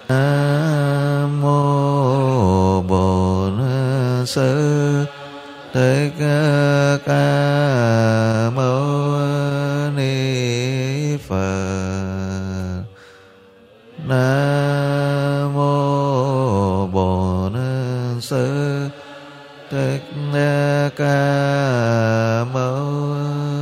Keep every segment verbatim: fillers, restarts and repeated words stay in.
Nam mô Bổn Sư Thích Ca Mâu Ni Phật. Nam mô Bổn Sư Thích Ca Mâu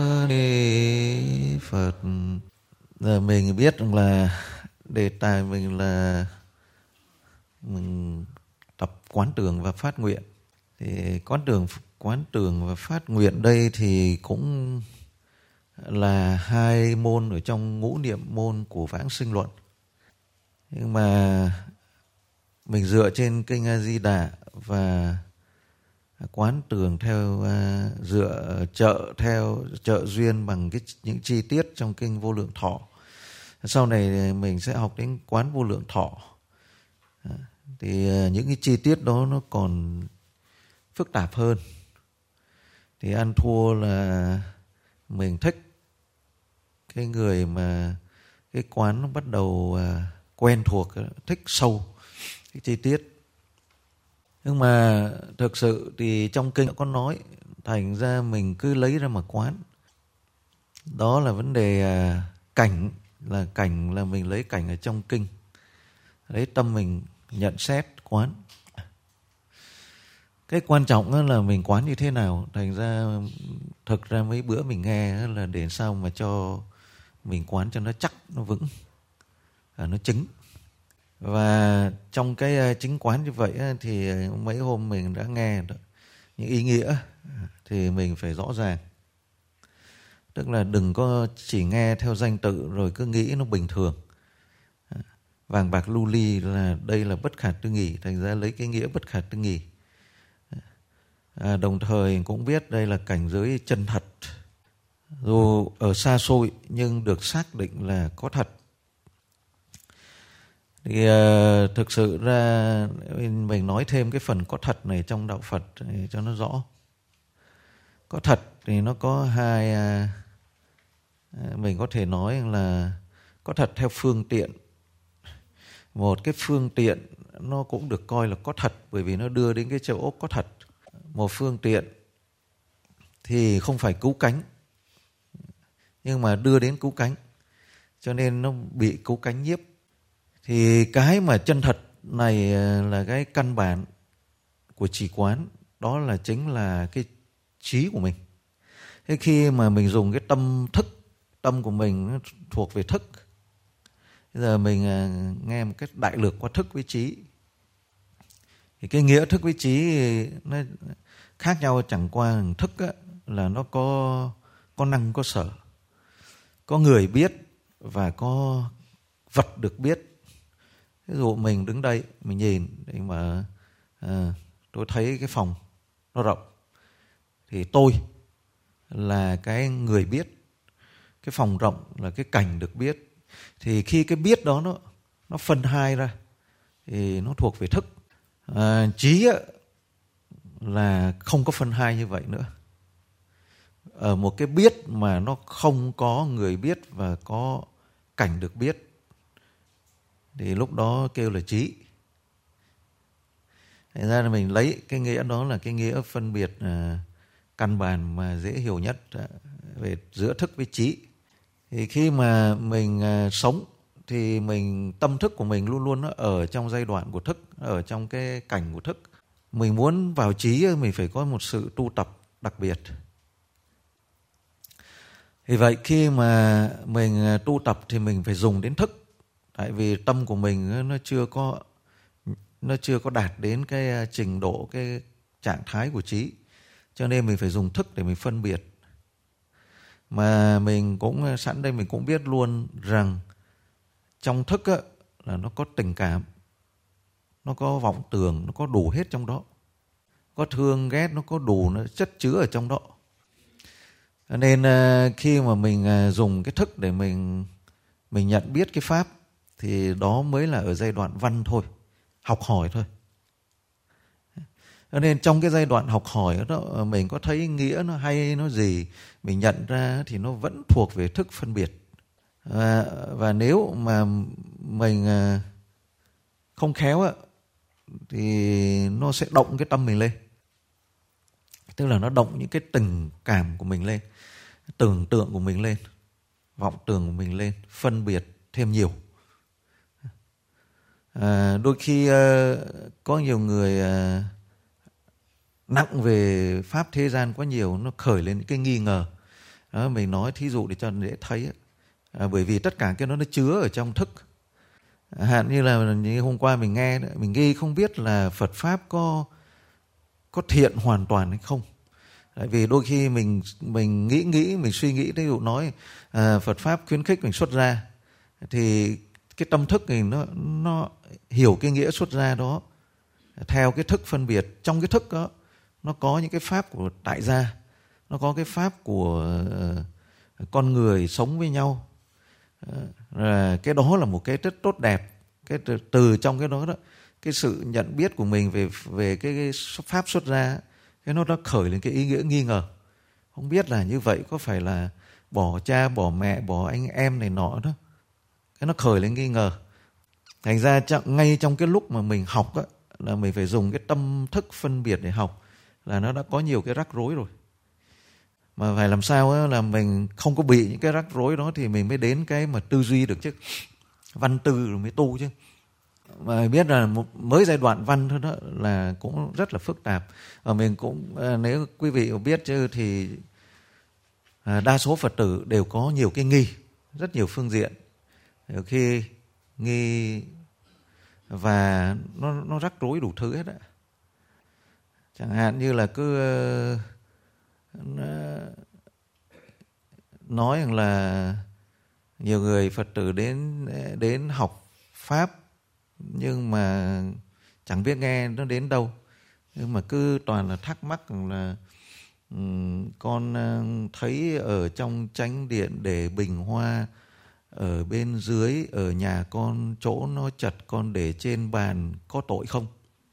Ni Phật. Giờ mình biết là đề tài mình là mình tập quán tưởng và phát nguyện. Thì quán tưởng, quán tưởng và phát nguyện đây thì cũng là hai môn ở trong ngũ niệm môn của Vãng Sinh Luận. Nhưng mà mình dựa trên kinh A Di Đà và quán tưởng theo dựa trợ theo trợ duyên bằng cái những chi tiết trong kinh Vô Lượng Thọ. Sau này mình sẽ học đến quán Vô Lượng Thọ. Thì những cái chi tiết đó nó còn phức tạp hơn. Thì ăn thua là mình thích cái người mà cái quán nó bắt đầu quen thuộc, thích sâu cái chi tiết. Nhưng mà thực sự thì trong kinh có nói, thành ra mình cứ lấy ra mà quán. Đó là vấn đề cảnh, là cảnh là mình lấy cảnh ở trong kinh. Lấy tâm mình nhận xét quán. Cái quan trọng là mình quán như thế nào. Thành ra thực ra mấy bữa mình nghe là để sao mà cho mình quán cho nó chắc, nó vững, nó chứng. Và trong cái chứng quán như vậy thì mấy hôm mình đã nghe những ý nghĩa thì mình phải rõ ràng. Tức là đừng có chỉ nghe theo danh tự rồi cứ nghĩ nó bình thường. Vàng bạc lưu ly là đây là bất khả tư nghì, thành ra lấy cái nghĩa bất khả tư nghì. À, đồng thời cũng biết đây là cảnh giới chân thật. Dù ở xa xôi nhưng được xác định là có thật. Thì uh, thực sự ra mình nói thêm cái phần có thật này trong đạo Phật để cho nó rõ. Có thật thì nó có hai, uh, mình có thể nói là có thật theo phương tiện. Một cái phương tiện nó cũng được coi là có thật bởi vì nó đưa đến cái châu ốc có thật. Một phương tiện thì không phải cứu cánh, nhưng mà đưa đến cứu cánh, cho nên nó bị cứu cánh nhiếp. Thì cái mà chân thật này là cái căn bản của trì quán, đó là chính là cái trí của mình. Thế khi mà mình dùng cái tâm thức, tâm của mình nó thuộc về thức. Bây giờ mình nghe một cách đại lược qua thức với trí. Thì cái nghĩa thức với trí nó khác nhau, chẳng qua thức á, là nó có, có năng có sở. Có người biết và có vật được biết. Ví dụ mình đứng đây, mình nhìn để mà à, tôi thấy cái phòng nó rộng. Thì tôi là cái người biết. Cái phòng rộng là cái cảnh được biết. Thì khi cái biết đó nó, nó phân hai ra thì nó thuộc về thức. À, trí á, là không có phân hai như vậy nữa. Ở một cái biết mà nó không có người biết và có cảnh được biết thì lúc đó kêu là trí. Thành ra là mình lấy cái nghĩa đó là cái nghĩa phân biệt uh, căn bản mà dễ hiểu nhất uh, về giữa thức với trí. Thì khi mà mình uh, sống thì mình tâm thức của mình luôn luôn nó ở trong giai đoạn của thức, ở trong cái cảnh của thức. Mình muốn vào trí mình phải có một sự tu tập đặc biệt. Vì vậy khi mà mình tu tập thì mình phải dùng đến thức. Tại vì tâm của mình nó chưa có nó chưa có đạt đến cái trình độ, cái trạng thái của trí. Cho nên mình phải dùng thức để mình phân biệt. Mà mình cũng sẵn đây mình cũng biết luôn rằng trong thức á, là nó có tình cảm, nó có vọng tưởng, nó có đủ hết trong đó. Có thương ghét, nó có đủ, nó chất chứa ở trong đó. Nên khi mà mình dùng cái thức để mình mình nhận biết cái pháp thì đó mới là ở giai đoạn văn thôi, học hỏi thôi. Nên trong cái giai đoạn học hỏi đó mình có thấy nghĩa nó hay nó gì, mình nhận ra thì nó vẫn thuộc về thức phân biệt. Và, và nếu mà mình không khéo á, thì nó sẽ động cái tâm mình lên. Tức là nó động những cái tình cảm của mình lên, tưởng tượng của mình lên, vọng tưởng của mình lên, phân biệt thêm nhiều. À, đôi khi uh, có nhiều người uh, nặng về pháp thế gian quá nhiều, nó khởi lên những cái nghi ngờ. Đó, mình nói thí dụ để cho dễ thấy. À, bởi vì tất cả cái đó nó chứa ở trong thức. Hạn như là như hôm qua mình nghe, mình nghi không biết là Phật Pháp có có thiện hoàn toàn hay không. Tại vì đôi khi mình mình nghĩ nghĩ, mình suy nghĩ, ví dụ nói à, Phật Pháp khuyến khích mình xuất gia, thì cái tâm thức này nó, nó hiểu cái nghĩa xuất gia đó theo cái thức phân biệt. Trong cái thức đó nó có những cái pháp của tại gia, nó có cái pháp của uh, con người sống với nhau. Uh, cái đó là một cái rất tốt đẹp. Cái từ, từ trong cái đó đó, cái sự nhận biết của mình về về cái, cái pháp xuất gia, cái nó đã khởi lên cái ý nghĩa nghi ngờ. Không biết là như vậy có phải là bỏ cha, bỏ mẹ, bỏ anh em này nọ đó. Cái nó khởi lên nghi ngờ. Thành ra ngay trong cái lúc mà mình học đó, là mình phải dùng cái tâm thức phân biệt để học, là nó đã có nhiều cái rắc rối rồi. Mà phải làm sao đó, là mình không có bị những cái rắc rối đó thì mình mới đến cái mà tư duy được chứ. Văn tư rồi mới tu chứ. Mà biết là một, mới giai đoạn văn thôi đó là cũng rất là phức tạp. Và mình cũng, nếu quý vị biết chứ, thì đa số Phật tử đều có nhiều cái nghi, rất nhiều phương diện. Nhiều khi nghi và nó, nó rắc rối đủ thứ hết á. Chẳng hạn như là cứ uh, nói rằng là nhiều người Phật tử đến đến học Pháp nhưng mà chẳng biết nghe nó đến đâu. Nhưng mà cứ toàn là thắc mắc rằng là um, con uh, thấy ở trong chánh điện để bình hoa, ở bên dưới, ở nhà con chỗ nó chật, con để trên bàn có tội không?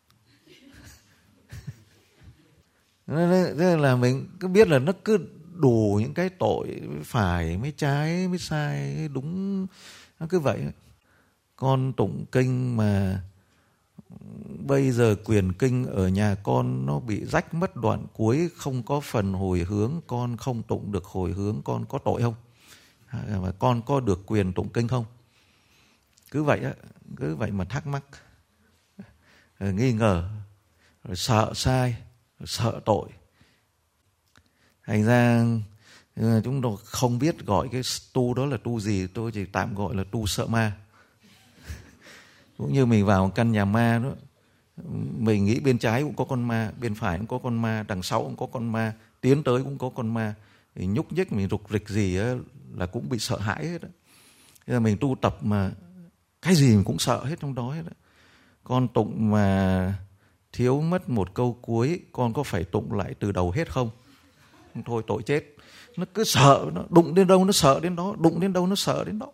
Thế là mình cứ biết là nó cứ đủ những cái tội, phải mới trái, mới sai, mới đúng, nó cứ vậy. Con tụng kinh mà bây giờ quyền kinh ở nhà con nó bị rách mất đoạn cuối, không có phần hồi hướng, con không tụng được hồi hướng, con có tội không? Và con có được quyền tụng kinh không? Cứ vậy á, cứ vậy mà thắc mắc, nghi ngờ, rồi sợ sai, rồi sợ tội. Thành ra chúng tôi không biết gọi cái tu đó là tu gì, tôi chỉ tạm gọi là tu sợ ma. Cũng như mình vào căn nhà ma đó, mình nghĩ bên trái cũng có con ma, bên phải cũng có con ma, đằng sau cũng có con ma, tiến tới cũng có con ma. Thì nhúc nhích mình rục rịch gì á, là cũng bị sợ hãi hết đó. Thế là mình tu tập mà cái gì mình cũng sợ hết trong đó hết đó. Con tụng mà thiếu mất một câu cuối, con có phải tụng lại từ đầu hết không? Thôi tội chết. Nó cứ sợ, nó đụng đến đâu nó sợ đến đó, đụng đến đâu nó sợ đến đó.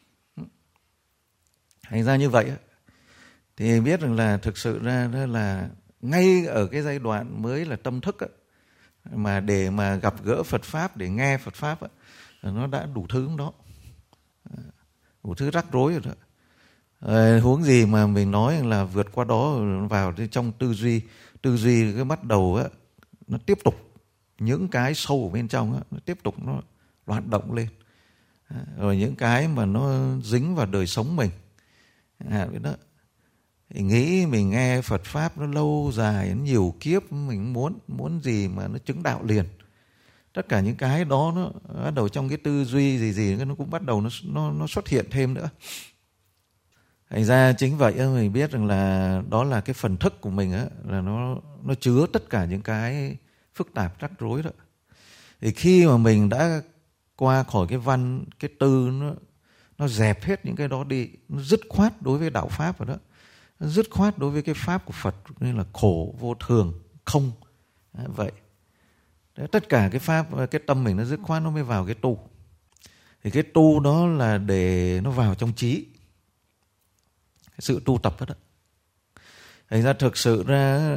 Thành ra như vậy thì biết rằng là thực sự ra là ngay ở cái giai đoạn mới là tâm thức á, mà để mà gặp gỡ Phật Pháp, để nghe Phật Pháp á, nó đã đủ thứ đó, đủ thứ rắc rối rồi đó. À, huống gì mà mình nói là vượt qua đó vào trong tư duy, tư duy cái bắt đầu á, nó tiếp tục những cái sâu ở bên trong á, nó tiếp tục nó loạn động lên. À, rồi những cái mà nó dính vào đời sống mình, à, biết đó. Thì nghĩ mình nghe Phật Pháp nó lâu dài, nó nhiều kiếp, mình muốn muốn gì mà nó chứng đạo liền. Tất cả những cái đó nó bắt đầu trong cái tư duy gì gì nó cũng bắt đầu nó nó nó xuất hiện thêm nữa. Thành ra chính vậy mình biết rằng là đó là cái phần thức của mình á, là nó nó chứa tất cả những cái phức tạp rắc rối đó. Thì khi mà mình đã qua khỏi cái văn, cái tư, nó nó dẹp hết những cái đó đi, nó dứt khoát đối với đạo Pháp rồi đó, nó dứt khoát đối với cái Pháp của Phật, nên là khổ, vô thường, không. Đấy, vậy. Đấy, tất cả cái Pháp, cái tâm mình nó dứt khoát, nó mới vào cái tu. Thì cái tu đó là để nó vào trong trí, cái sự tu tập đó. Thành ra thực sự ra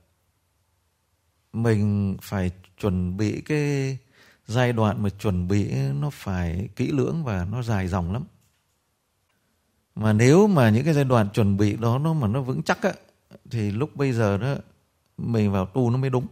mình phải chuẩn bị cái giai đoạn mà chuẩn bị nó phải kỹ lưỡng và nó dài dòng lắm. Mà nếu mà những cái giai đoạn chuẩn bị đó nó mà nó vững chắc á, thì lúc bây giờ đó mình vào tu nó mới đúng.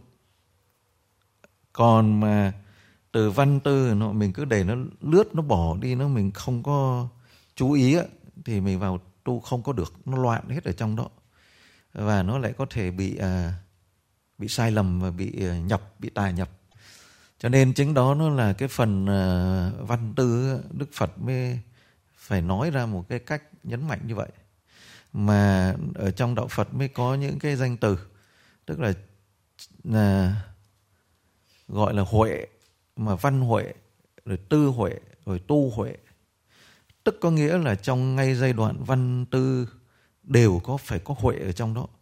Còn mà từ văn tư nó mình cứ để nó lướt, nó bỏ đi, nó mình không có chú ý á, thì mình vào tu không có được, nó loạn hết ở trong đó. Và nó lại có thể bị à, bị sai lầm và bị à, nhập, bị tà nhập. Cho nên chính đó nó là cái phần à, văn tư Đức Phật mới phải nói ra một cái cách nhấn mạnh như vậy. Mà ở trong đạo Phật mới có những cái danh từ, tức là, là gọi là huệ, mà văn huệ, rồi tư huệ, rồi tu huệ. Tức có nghĩa là trong ngay giai đoạn văn tư đều có phải có huệ ở trong đó.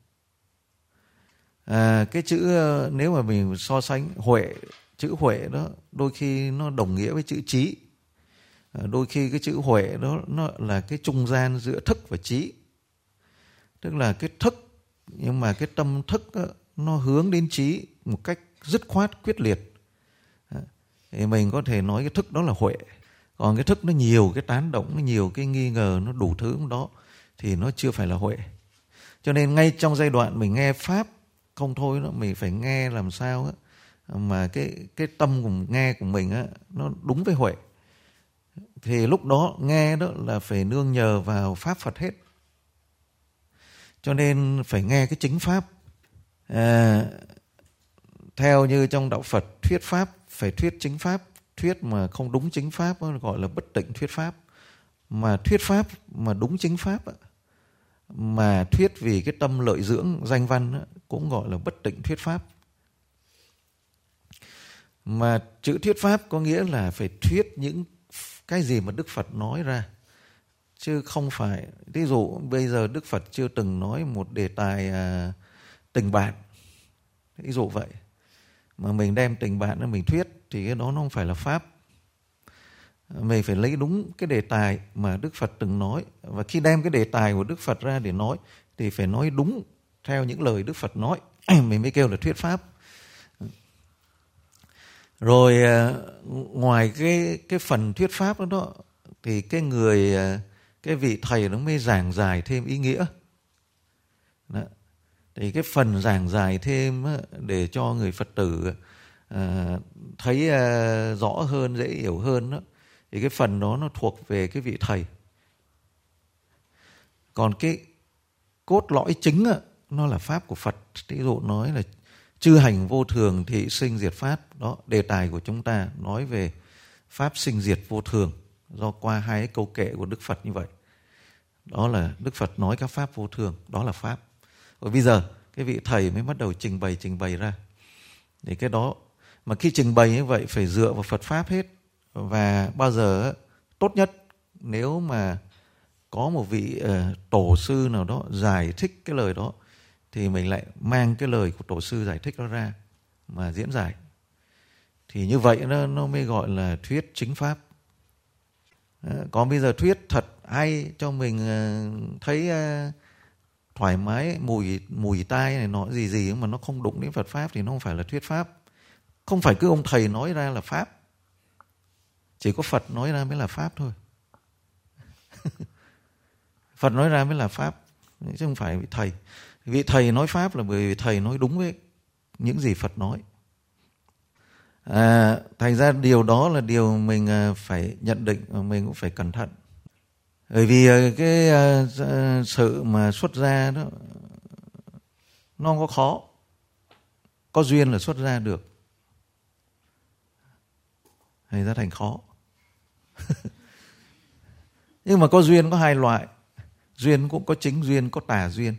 À, cái chữ nếu mà mình so sánh huệ, chữ huệ đó đôi khi nó đồng nghĩa với chữ trí. À, đôi khi cái chữ huệ đó nó là cái trung gian giữa thức và trí. Tức là cái thức, nhưng mà cái tâm thức đó, nó hướng đến trí một cách dứt khoát, quyết liệt. À, thì mình có thể nói cái thức đó là huệ. Còn cái thức nó nhiều cái tán động, nó nhiều cái nghi ngờ, nó đủ thứ đó, thì nó chưa phải là huệ. Cho nên ngay trong giai đoạn mình nghe Pháp không thôi đó, mình phải nghe làm sao á, mà cái, cái tâm của nghe của mình á, nó đúng với huệ. Thì lúc đó nghe đó là phải nương nhờ vào Pháp Phật hết. Cho nên phải nghe cái chính Pháp. À, theo như trong đạo Phật thuyết Pháp phải thuyết chính Pháp. Thuyết mà không đúng chính Pháp gọi là bất tịnh thuyết Pháp. Mà thuyết Pháp mà đúng chính Pháp, mà thuyết vì cái tâm lợi dưỡng danh văn cũng gọi là bất tịnh thuyết Pháp. Mà chữ thuyết Pháp có nghĩa là phải thuyết những cái gì mà Đức Phật nói ra, chứ không phải, ví dụ bây giờ Đức Phật chưa từng nói một đề tài à, tình bạn, ví dụ vậy, mà mình đem tình bạn ra mình thuyết thì cái đó nó không phải là Pháp. Mình phải lấy đúng cái đề tài mà Đức Phật từng nói, và khi đem cái đề tài của Đức Phật ra để nói thì phải nói đúng theo những lời Đức Phật nói, mình mới kêu là thuyết Pháp. Rồi ngoài cái cái phần thuyết Pháp đó, đó thì cái người cái vị thầy nó mới giảng giải thêm ý nghĩa. Đó. Thì cái phần giảng giải thêm để cho người Phật tử à, thấy à, rõ hơn, dễ hiểu hơn đó, thì cái phần đó nó thuộc về cái vị thầy. Còn cái cốt lõi chính đó, nó là Pháp của Phật. Ví dụ nói là chư hành vô thường thị sinh diệt Pháp. Đó, đề tài của chúng ta nói về Pháp sinh diệt vô thường, do qua hai cái câu kệ của Đức Phật như vậy. Đó là Đức Phật nói các Pháp vô thường, đó là Pháp. Rồi bây giờ cái vị thầy mới bắt đầu trình bày trình bày ra. Thì cái đó, mà khi trình bày như vậy phải dựa vào Phật Pháp hết. Và bao giờ tốt nhất nếu mà có một vị uh, tổ sư nào đó giải thích cái lời đó, thì mình lại mang cái lời của tổ sư giải thích đó ra mà diễn giải. Thì như vậy nó, nó mới gọi là thuyết chính Pháp. Còn bây giờ thuyết thật hay cho mình uh, thấy uh, thoải mái, mùi mùi tai này nọ gì gì mà nó không đụng đến Phật Pháp thì nó không phải là thuyết Pháp. Không phải cứ ông thầy nói ra là Pháp. Chỉ có Phật nói ra mới là Pháp thôi. Phật nói ra mới là Pháp, chứ không phải vị thầy. Vị thầy nói Pháp là bởi vì thầy nói đúng với những gì Phật nói. À, thành ra điều đó là điều mình phải nhận định và mình cũng phải cẩn thận. Bởi vì cái uh, sự mà xuất gia đó nó không có khó. Có duyên là xuất gia được. Thành ra thành khó. Nhưng mà có duyên có hai loại. Duyên cũng có chính duyên, có tà duyên.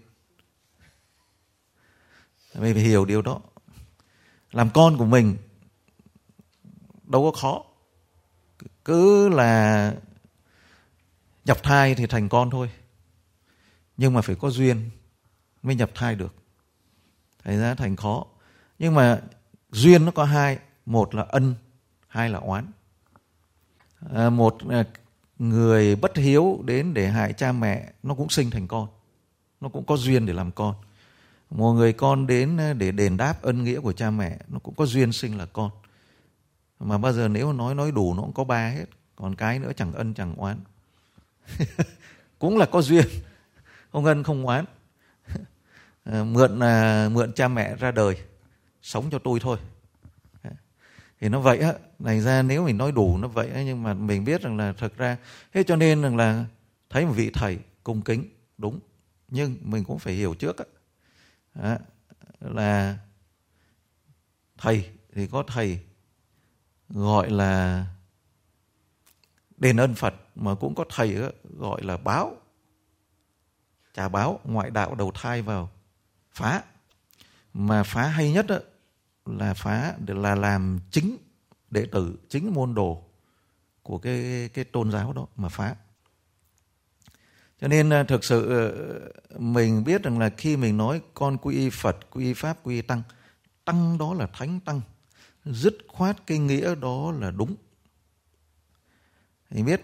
Mình phải hiểu điều đó. Làm con của mình đâu có khó. Cứ là nhập thai thì thành con thôi. Nhưng mà phải có duyên mới nhập thai được. Thành ra thành khó. Nhưng mà duyên nó có hai. Một là ân, hai là oán. À, một người bất hiếu đến để hại cha mẹ, nó cũng sinh thành con. Nó cũng có duyên để làm con. Một người con đến để đền đáp ân nghĩa của cha mẹ, nó cũng có duyên sinh là con. Mà bao giờ nếu nói nói đủ nó cũng có ba hết. Còn cái nữa chẳng ân chẳng oán. cũng là có duyên, không ân không oán. Mượn à, mượn cha mẹ ra đời sống cho tôi thôi. Thì nó vậy á, thành ra nếu mình nói đủ nó vậy á, nhưng mà mình biết rằng là thật ra thế, cho nên rằng là thấy một vị thầy cung kính đúng, nhưng mình cũng phải hiểu trước á, đó, là thầy thì có thầy gọi là đền ơn Phật, mà cũng có thầy á, gọi là báo, trà báo, ngoại đạo đầu thai vào phá. Mà phá hay nhất á, là phá là làm chính đệ tử, chính môn đồ của cái, cái tôn giáo đó mà phá. Cho nên thực sự mình biết rằng là khi mình nói con quy y Phật, quy y Pháp, quy y Tăng, Tăng đó là Thánh Tăng, dứt khoát cái nghĩa đó là đúng. Mình biết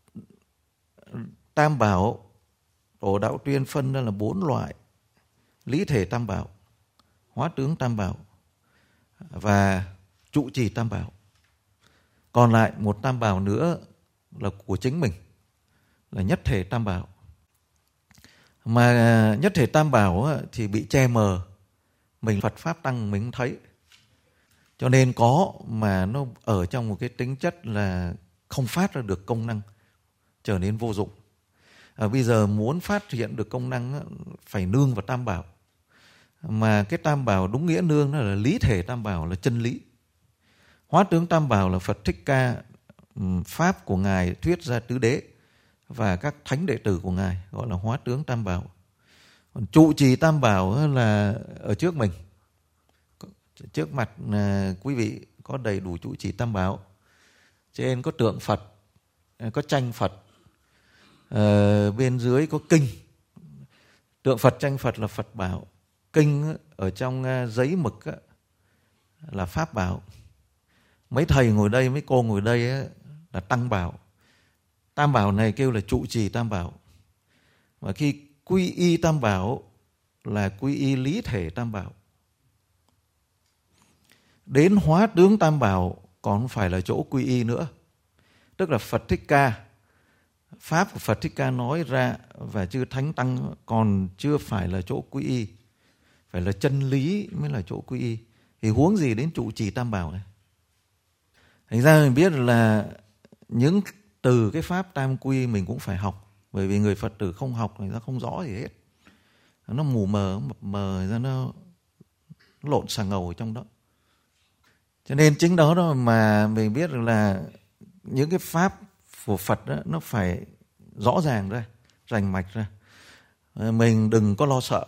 Tam Bảo, Tổ Đạo Tuyên phân ra là bốn loại: lý thể Tam Bảo, hóa tướng Tam Bảo và trụ trì Tam Bảo. Còn lại một Tam Bảo nữa là của chính mình, là nhất thể Tam Bảo. Mà nhất thể Tam Bảo thì bị che mờ, mình Phật Pháp Tăng mình không thấy. Cho nên có mà nó ở trong một cái tính chất là không phát ra được công năng, trở nên vô dụng. À, bây giờ muốn phát hiện được công năng phải nương vào Tam Bảo. Mà cái Tam Bảo đúng nghĩa nương nó là lý thể Tam Bảo, là chân lý. Hóa tướng Tam Bảo là Phật Thích Ca, Pháp của Ngài thuyết ra tứ đế và các thánh đệ tử của Ngài, gọi là hóa tướng Tam Bảo. Còn trụ trì Tam Bảo là ở trước mình, trước mặt quý vị có đầy đủ trụ trì Tam Bảo. Trên có tượng Phật, có tranh Phật, ờ, bên dưới có kinh. Tượng Phật, tranh Phật là Phật bảo, kinh ở trong giấy mực là Pháp bảo. Mấy thầy ngồi đây, mấy cô ngồi đây là Tăng bảo. Tam Bảo này kêu là trụ trì Tam Bảo. Và khi quy y Tam Bảo là quy y lý thể Tam Bảo. Đến hóa tướng Tam Bảo còn không phải là chỗ quy y nữa. Tức là Phật Thích Ca, Pháp của Phật Thích Ca nói ra và chư Thánh Tăng còn chưa phải là chỗ quy y, phải là chân lý mới là chỗ quy y. Thì huống gì đến trụ trì Tam Bảo này. Thành ra mình biết là những từ cái Pháp Tam Quy mình cũng phải học. Bởi vì người Phật tử không học người ta không rõ gì hết. Nó mù mờ, mập mờ, ra nó lộn xà ngầu ở trong đó. Cho nên chính đó, đó mà mình biết là những cái Pháp của Phật đó, nó phải rõ ràng ra, rành mạch ra. Mình đừng có lo sợ.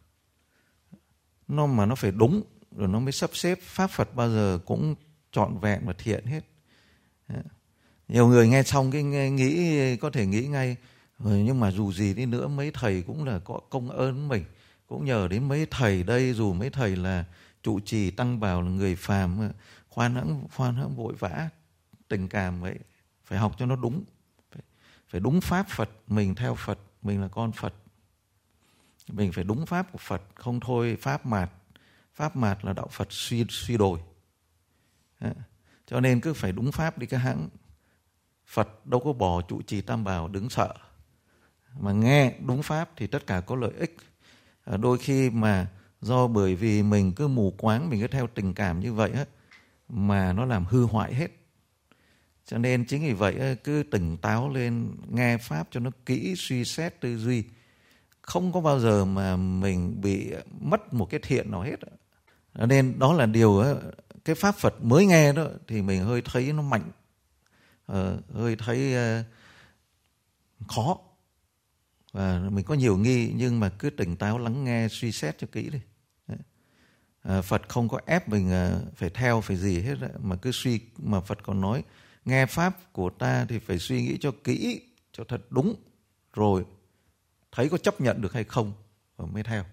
Nó mà nó phải đúng, rồi nó mới sắp xếp. Pháp Phật bao giờ cũng trọn vẹn và thiện hết. Nhiều người nghe xong cái nghe, nghĩ có thể nghĩ ngay, nhưng mà dù gì đi nữa mấy thầy cũng là có công ơn mình, cũng nhờ đến mấy thầy đây, dù mấy thầy là trụ trì Tăng Bảo, là người phàm, khoan hãng khoan hãng vội vã, tình cảm vậy, phải học cho nó đúng, phải, phải đúng Pháp Phật, mình theo Phật, mình là con Phật, mình phải đúng Pháp của Phật, không thôi Pháp mạt. Pháp mạt là đạo Phật suy suy đồi. Cho nên cứ phải đúng Pháp đi các hãng. Phật đâu có bỏ trụ trì Tam Bảo đứng sợ. Mà nghe đúng Pháp thì tất cả có lợi ích. À, đôi khi mà do bởi vì mình cứ mù quáng, mình cứ theo tình cảm như vậy á, mà nó làm hư hoại hết. Cho nên chính vì vậy cứ tỉnh táo lên, nghe Pháp cho nó kỹ, suy xét tư duy. Không có bao giờ mà mình bị mất một cái thiện nào hết. Nên đó là điều, cái Pháp Phật mới nghe đó thì mình hơi thấy nó mạnh, ờ, hơi thấy uh, khó. Và mình có nhiều nghi, nhưng mà cứ tỉnh táo lắng nghe, suy xét cho kỹ đi. À, Phật không có ép mình uh, phải theo, phải gì hết, mà cứ suy, mà Phật còn nói nghe Pháp của ta thì phải suy nghĩ cho kỹ, cho thật đúng, rồi thấy có chấp nhận được hay không rồi mới theo.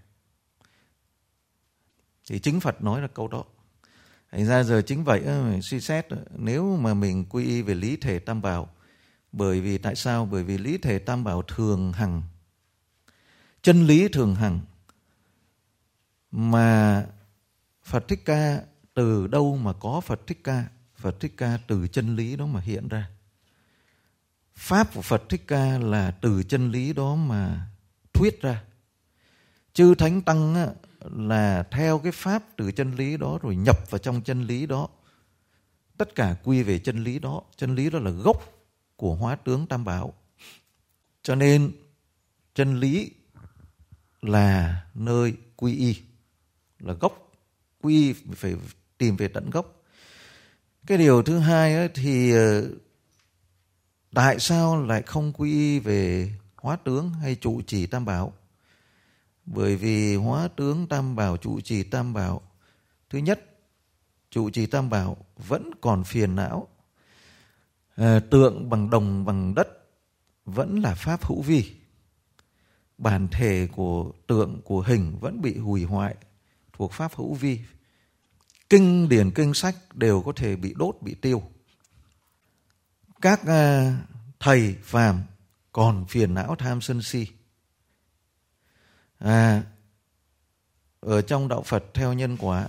Thì chính Phật nói là câu đó. Thành ra giờ chính vậy mình suy xét, nếu mà mình quy y về lý thể Tam Bảo, bởi vì tại sao? Bởi vì lý thể Tam Bảo thường hằng, chân lý thường hằng, mà Phật Thích Ca từ đâu mà có Phật Thích Ca? Phật Thích Ca từ chân lý đó mà hiện ra. pháp của Phật Thích Ca là từ chân lý đó mà thuyết ra. Chư Thánh Tăng á, là theo cái pháp từ chân lý đó rồi nhập vào trong chân lý đó. Tất cả quy về chân lý đó. Chân lý đó là gốc của hóa tướng Tam Bảo. Cho nên chân lý là nơi quy y, là gốc. Quy y phải tìm về tận gốc. Cái điều thứ hai ấy, thì tại sao lại không quy y về hóa tướng hay trụ trì Tam Bảo? Bởi vì hóa tướng Tam Bảo, trụ trì Tam Bảo, thứ nhất, trụ trì Tam Bảo vẫn còn phiền não. À, tượng bằng đồng bằng đất vẫn là pháp hữu vi. Bản thể của tượng, của hình vẫn bị hủy hoại, thuộc pháp hữu vi. Kinh điển, kinh sách đều có thể bị đốt, bị tiêu. Các à, thầy phàm còn phiền não tham sân si. À, ở trong đạo Phật theo nhân quả,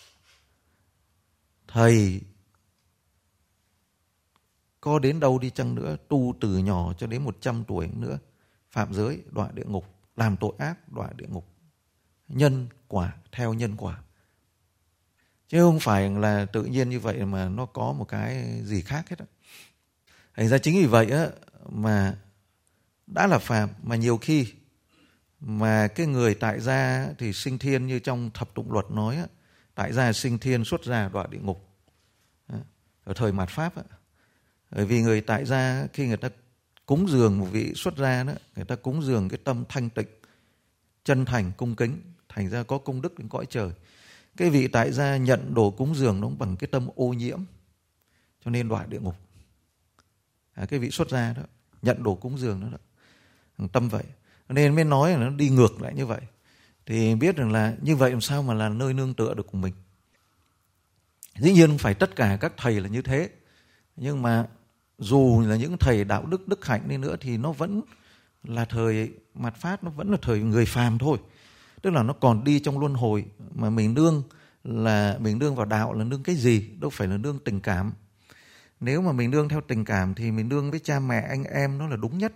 thầy có đến đâu đi chăng nữa, tu từ nhỏ cho đến một trăm tuổi nữa, phạm giới, đọa địa ngục, làm tội ác, đọa địa ngục. Nhân quả, theo nhân quả. Chứ không phải là tự nhiên như vậy mà nó có một cái gì khác hết á. Thành ra chính vì vậy á, mà đã là phàm mà nhiều khi mà cái người tại gia thì sinh thiên, như trong thập tụng luật nói á, tại gia sinh thiên, xuất gia đọa địa ngục. Ở thời mạt Pháp á, bởi vì người tại gia khi người ta cúng dường một vị xuất gia đó, người ta cúng dường cái tâm thanh tịnh, chân thành, cung kính, thành ra có công đức đến cõi trời. Cái vị tại gia nhận đồ cúng dường nó bằng cái tâm ô nhiễm, cho nên đọa địa ngục. À, cái vị xuất gia đó nhận đồ cúng dường đó, đó tâm vậy, nên mới nói là nó đi ngược lại như vậy. Thì biết rằng là như vậy làm sao mà là nơi nương tựa được của mình. Dĩ nhiên không phải tất cả các thầy là như thế, nhưng mà dù là những thầy đạo đức, đức hạnh đi nữa thì nó vẫn là thời mạt Pháp, nó vẫn là thời người phàm thôi. Tức là nó còn đi trong luân hồi, mà mình nương là mình nương vào đạo là nương cái gì, đâu phải là nương tình cảm. Nếu mà mình nương theo tình cảm thì mình nương với cha mẹ, anh em nó là đúng nhất.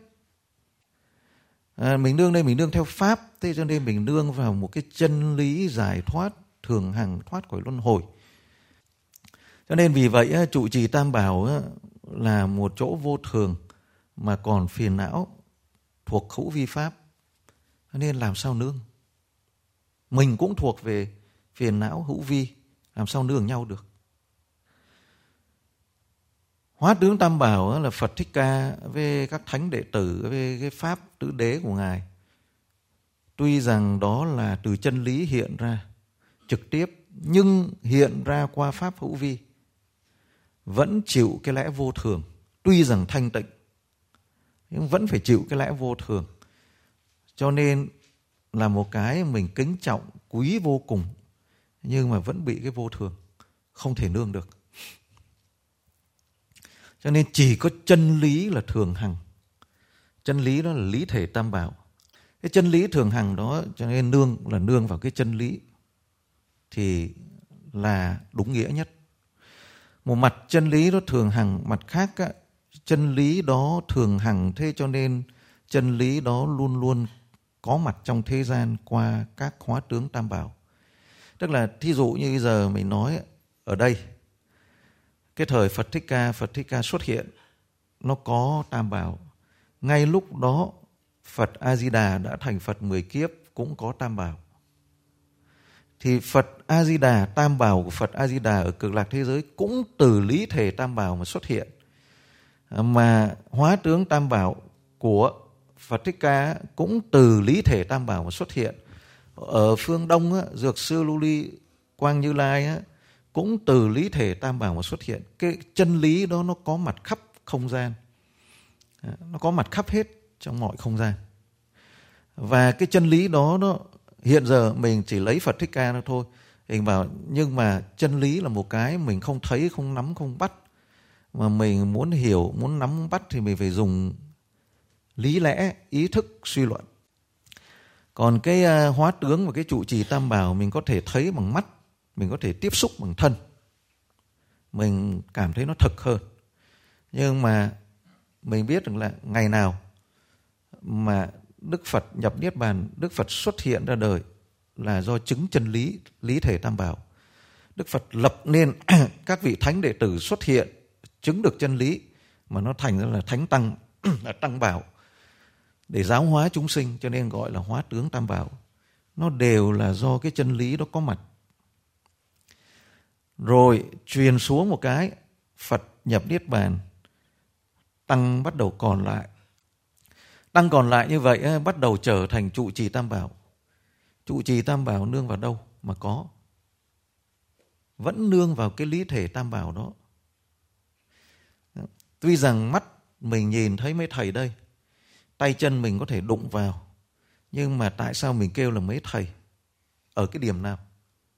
À, mình nương đây mình nương theo pháp, thế cho nên mình nương vào một cái chân lý giải thoát, thường hằng thoát khỏi luân hồi. Cho nên vì vậy trụ trì Tam Bảo là một chỗ vô thường mà còn phiền não, thuộc hữu vi pháp. Cho nên làm sao nương? Mình cũng thuộc về phiền não hữu vi, làm sao nương nhau được? Hóa tướng Tam Bảo là Phật Thích Ca với các thánh đệ tử, với cái pháp tứ đế của Ngài. Tuy rằng đó là từ chân lý hiện ra trực tiếp, nhưng hiện ra qua pháp hữu vi, vẫn chịu cái lẽ vô thường. Tuy rằng thanh tịnh, nhưng vẫn phải chịu cái lẽ vô thường. Cho nên là một cái mình kính trọng, quý vô cùng, nhưng mà vẫn bị cái vô thường, không thể nương được. Cho nên chỉ có chân lý là thường hằng. Chân lý đó là lý thể Tam Bảo. Cái chân lý thường hằng đó, cho nên nương là nương vào cái chân lý thì là đúng nghĩa nhất. Một mặt chân lý đó thường hằng, mặt khác á, chân lý đó thường hằng, thế cho nên chân lý đó luôn luôn có mặt trong thế gian qua các hóa tướng Tam Bảo. Tức là thí dụ như bây giờ mình nói ở đây, cái thời Phật Thích Ca, Phật Thích Ca xuất hiện, nó có Tam Bảo. Ngay lúc đó Phật A-di-đà đã thành Phật mười kiếp cũng có Tam Bảo. Thì Phật A-di-đà, Tam Bảo của Phật A-di-đà ở Cực Lạc thế giới cũng từ lý thể Tam Bảo mà xuất hiện. Mà hóa tướng Tam Bảo của Phật Thích Ca cũng từ lý thể Tam Bảo mà xuất hiện. Ở phương Đông, á, Dược Sư Lưu Ly Quang Như Lai á, cũng từ lý thể Tam Bảo mà xuất hiện. Cái chân lý đó nó có mặt khắp không gian, nó có mặt khắp hết trong mọi không gian. Và cái chân lý đó, nó hiện giờ mình chỉ lấy Phật Thích Ca đó thôi. Mình bảo, nhưng mà chân lý là một cái mình không thấy, không nắm, không bắt. Mà mình muốn hiểu, muốn nắm bắt thì mình phải dùng lý lẽ, ý thức, suy luận. Còn cái hóa tướng và cái trụ trì Tam Bảo mình có thể thấy bằng mắt, mình có thể tiếp xúc bằng thân, mình cảm thấy nó thực hơn. Nhưng mà mình biết rằng là ngày nào mà Đức Phật nhập Niết Bàn, Đức Phật xuất hiện ra đời là do chứng chân lý, lý thể tam bảo. Đức Phật lập nên các vị thánh đệ tử xuất hiện, chứng được chân lý, mà nó thành ra là thánh tăng, là tăng bảo, để giáo hóa chúng sinh, cho nên gọi là hóa tướng tam bảo. Nó đều là do cái chân lý đó có mặt. Rồi truyền xuống một cái, Phật nhập Niết Bàn, tăng bắt đầu còn lại. Tăng còn lại như vậy bắt đầu trở thành trụ trì tam bảo. Trụ trì tam bảo nương vào đâu mà có? Vẫn nương vào cái lý thể tam bảo đó. Tuy rằng mắt mình nhìn thấy mấy thầy đây, tay chân mình có thể đụng vào, nhưng mà tại sao mình kêu là mấy thầy? Ở cái điểm nào?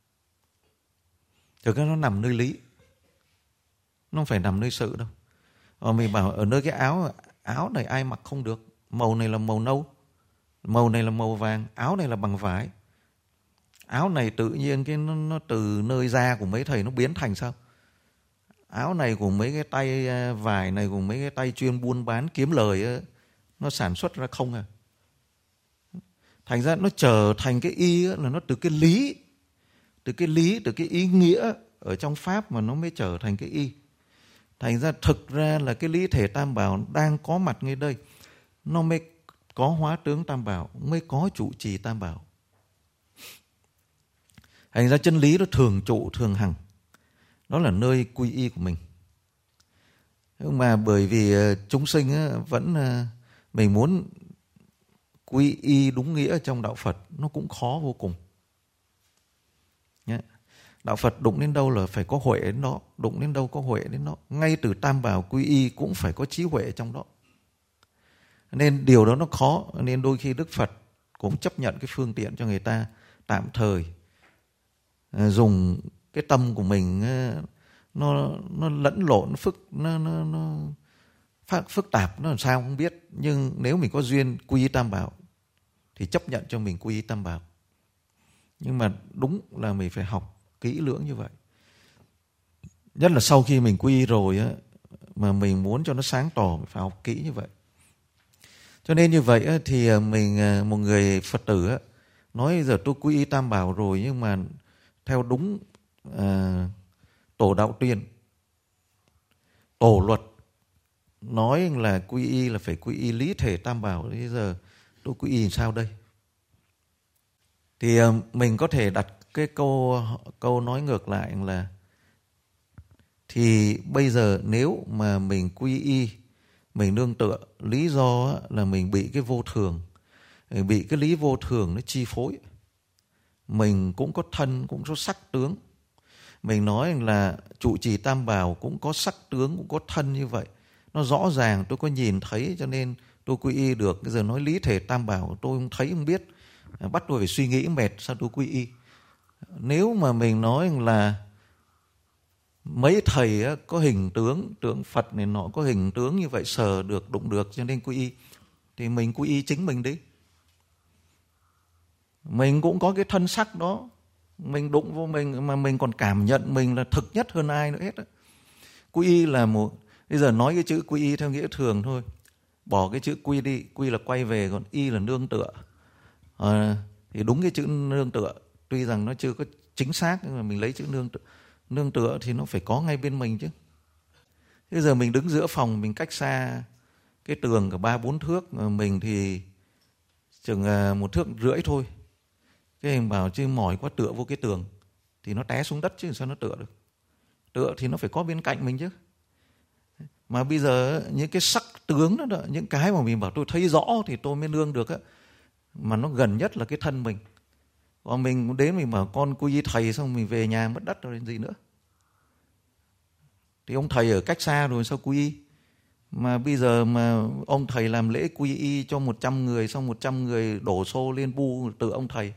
Thực ra nó nằm nơi lý, nó không phải nằm nơi sự đâu. Ở mình bảo ở nơi cái áo, áo này ai mặc không được, màu này là màu nâu, màu này là màu vàng, áo này là bằng vải. Áo này tự nhiên cái nó, nó từ nơi da của mấy thầy nó biến thành sao? Áo này của mấy cái tay vải này, của mấy cái tay chuyên buôn bán kiếm lời, nó sản xuất ra không à? Thành ra nó trở thành cái y là nó từ cái lý, từ cái lý, từ cái ý nghĩa ở trong Pháp mà nó mới trở thành cái y. Thành ra thực ra là cái lý thể tam bảo đang có mặt ngay đây, nó mới có hóa tướng tam bảo, mới có trụ trì tam bảo. Thành ra chân lý nó thường trụ, thường hằng. Đó là nơi quy y của mình. Nhưng mà bởi vì chúng sinh vẫn, mình muốn quy y đúng nghĩa trong đạo Phật, nó cũng khó vô cùng. Đạo Phật đụng đến đâu là phải có huệ đến đó, đụng đến đâu có huệ đến đó. Ngay từ tam bảo quy y cũng phải có trí huệ trong đó. Nên điều đó nó khó, nên đôi khi Đức Phật cũng chấp nhận cái phương tiện cho người ta tạm thời dùng cái tâm của mình, nó nó lẫn lộn, phức nó nó nó phức, phức tạp, nó làm sao không biết. Nhưng nếu mình có duyên quy y tam bảo thì chấp nhận cho mình quy y tam bảo. Nhưng mà đúng là mình phải học kỹ lưỡng như vậy. Nhất là sau khi mình quy y rồi á, mà mình muốn cho nó sáng tỏ, mình phải học kỹ như vậy. Cho nên như vậy á, thì mình, một người Phật tử á, nói giờ tôi quy y tam bảo rồi, nhưng mà theo đúng à, tổ đạo tuyên, tổ luật nói là quy y là phải quy y lý thể tam bảo. Bây giờ tôi quy y làm sao đây? Thì mình có thể đặt cái câu câu nói ngược lại là, thì bây giờ nếu mà mình quy y, mình nương tựa, lý do là mình bị cái vô thường, bị cái lý vô thường nó chi phối. Mình cũng có thân, cũng có sắc tướng. Mình nói là trụ trì tam bảo cũng có sắc tướng, cũng có thân như vậy. Nó rõ ràng, tôi có nhìn thấy cho nên tôi quy y được. Bây giờ nói lý thể tam bảo tôi không thấy, không biết, bắt tôi phải suy nghĩ mệt, sao tôi quy y. Nếu mà mình nói là mấy thầy có hình tướng, tượng Phật này nọ có hình tướng như vậy, sờ được, đụng được cho nên quy y, thì mình quy y chính mình đi. Mình cũng có cái thân sắc đó, mình đụng vô mình mà mình còn cảm nhận mình là thực nhất hơn ai nữa hết á. Quy y là một, bây giờ nói cái chữ quy y theo nghĩa thường thôi, bỏ cái chữ quy đi, quy là quay về, còn y là nương tựa. À, thì đúng cái chữ nương tựa, tuy rằng nó chưa có chính xác, nhưng mà mình lấy chữ nương tựa, nương tựa thì nó phải có ngay bên mình chứ. Bây giờ mình đứng giữa phòng, mình cách xa cái tường cả ba bốn thước, mà mình thì chừng một thước rưỡi thôi. Cái hình bảo chứ mỏi quá tựa vô cái tường thì nó té xuống đất chứ sao nó tựa được. Tựa thì nó phải có bên cạnh mình chứ. Mà bây giờ những cái sắc tướng đó, đó, những cái mà mình bảo tôi thấy rõ thì tôi mới nương được á, mà nó gần nhất là cái thân mình. Còn mình đến mình bảo con quy y thầy xong mình về nhà mất đất rồi đến gì nữa. Thì ông thầy ở cách xa rồi sao quy y. Mà bây giờ mà ông thầy làm lễ quy y cho một trăm người, xong một trăm người đổ xô lên bu từ ông thầy.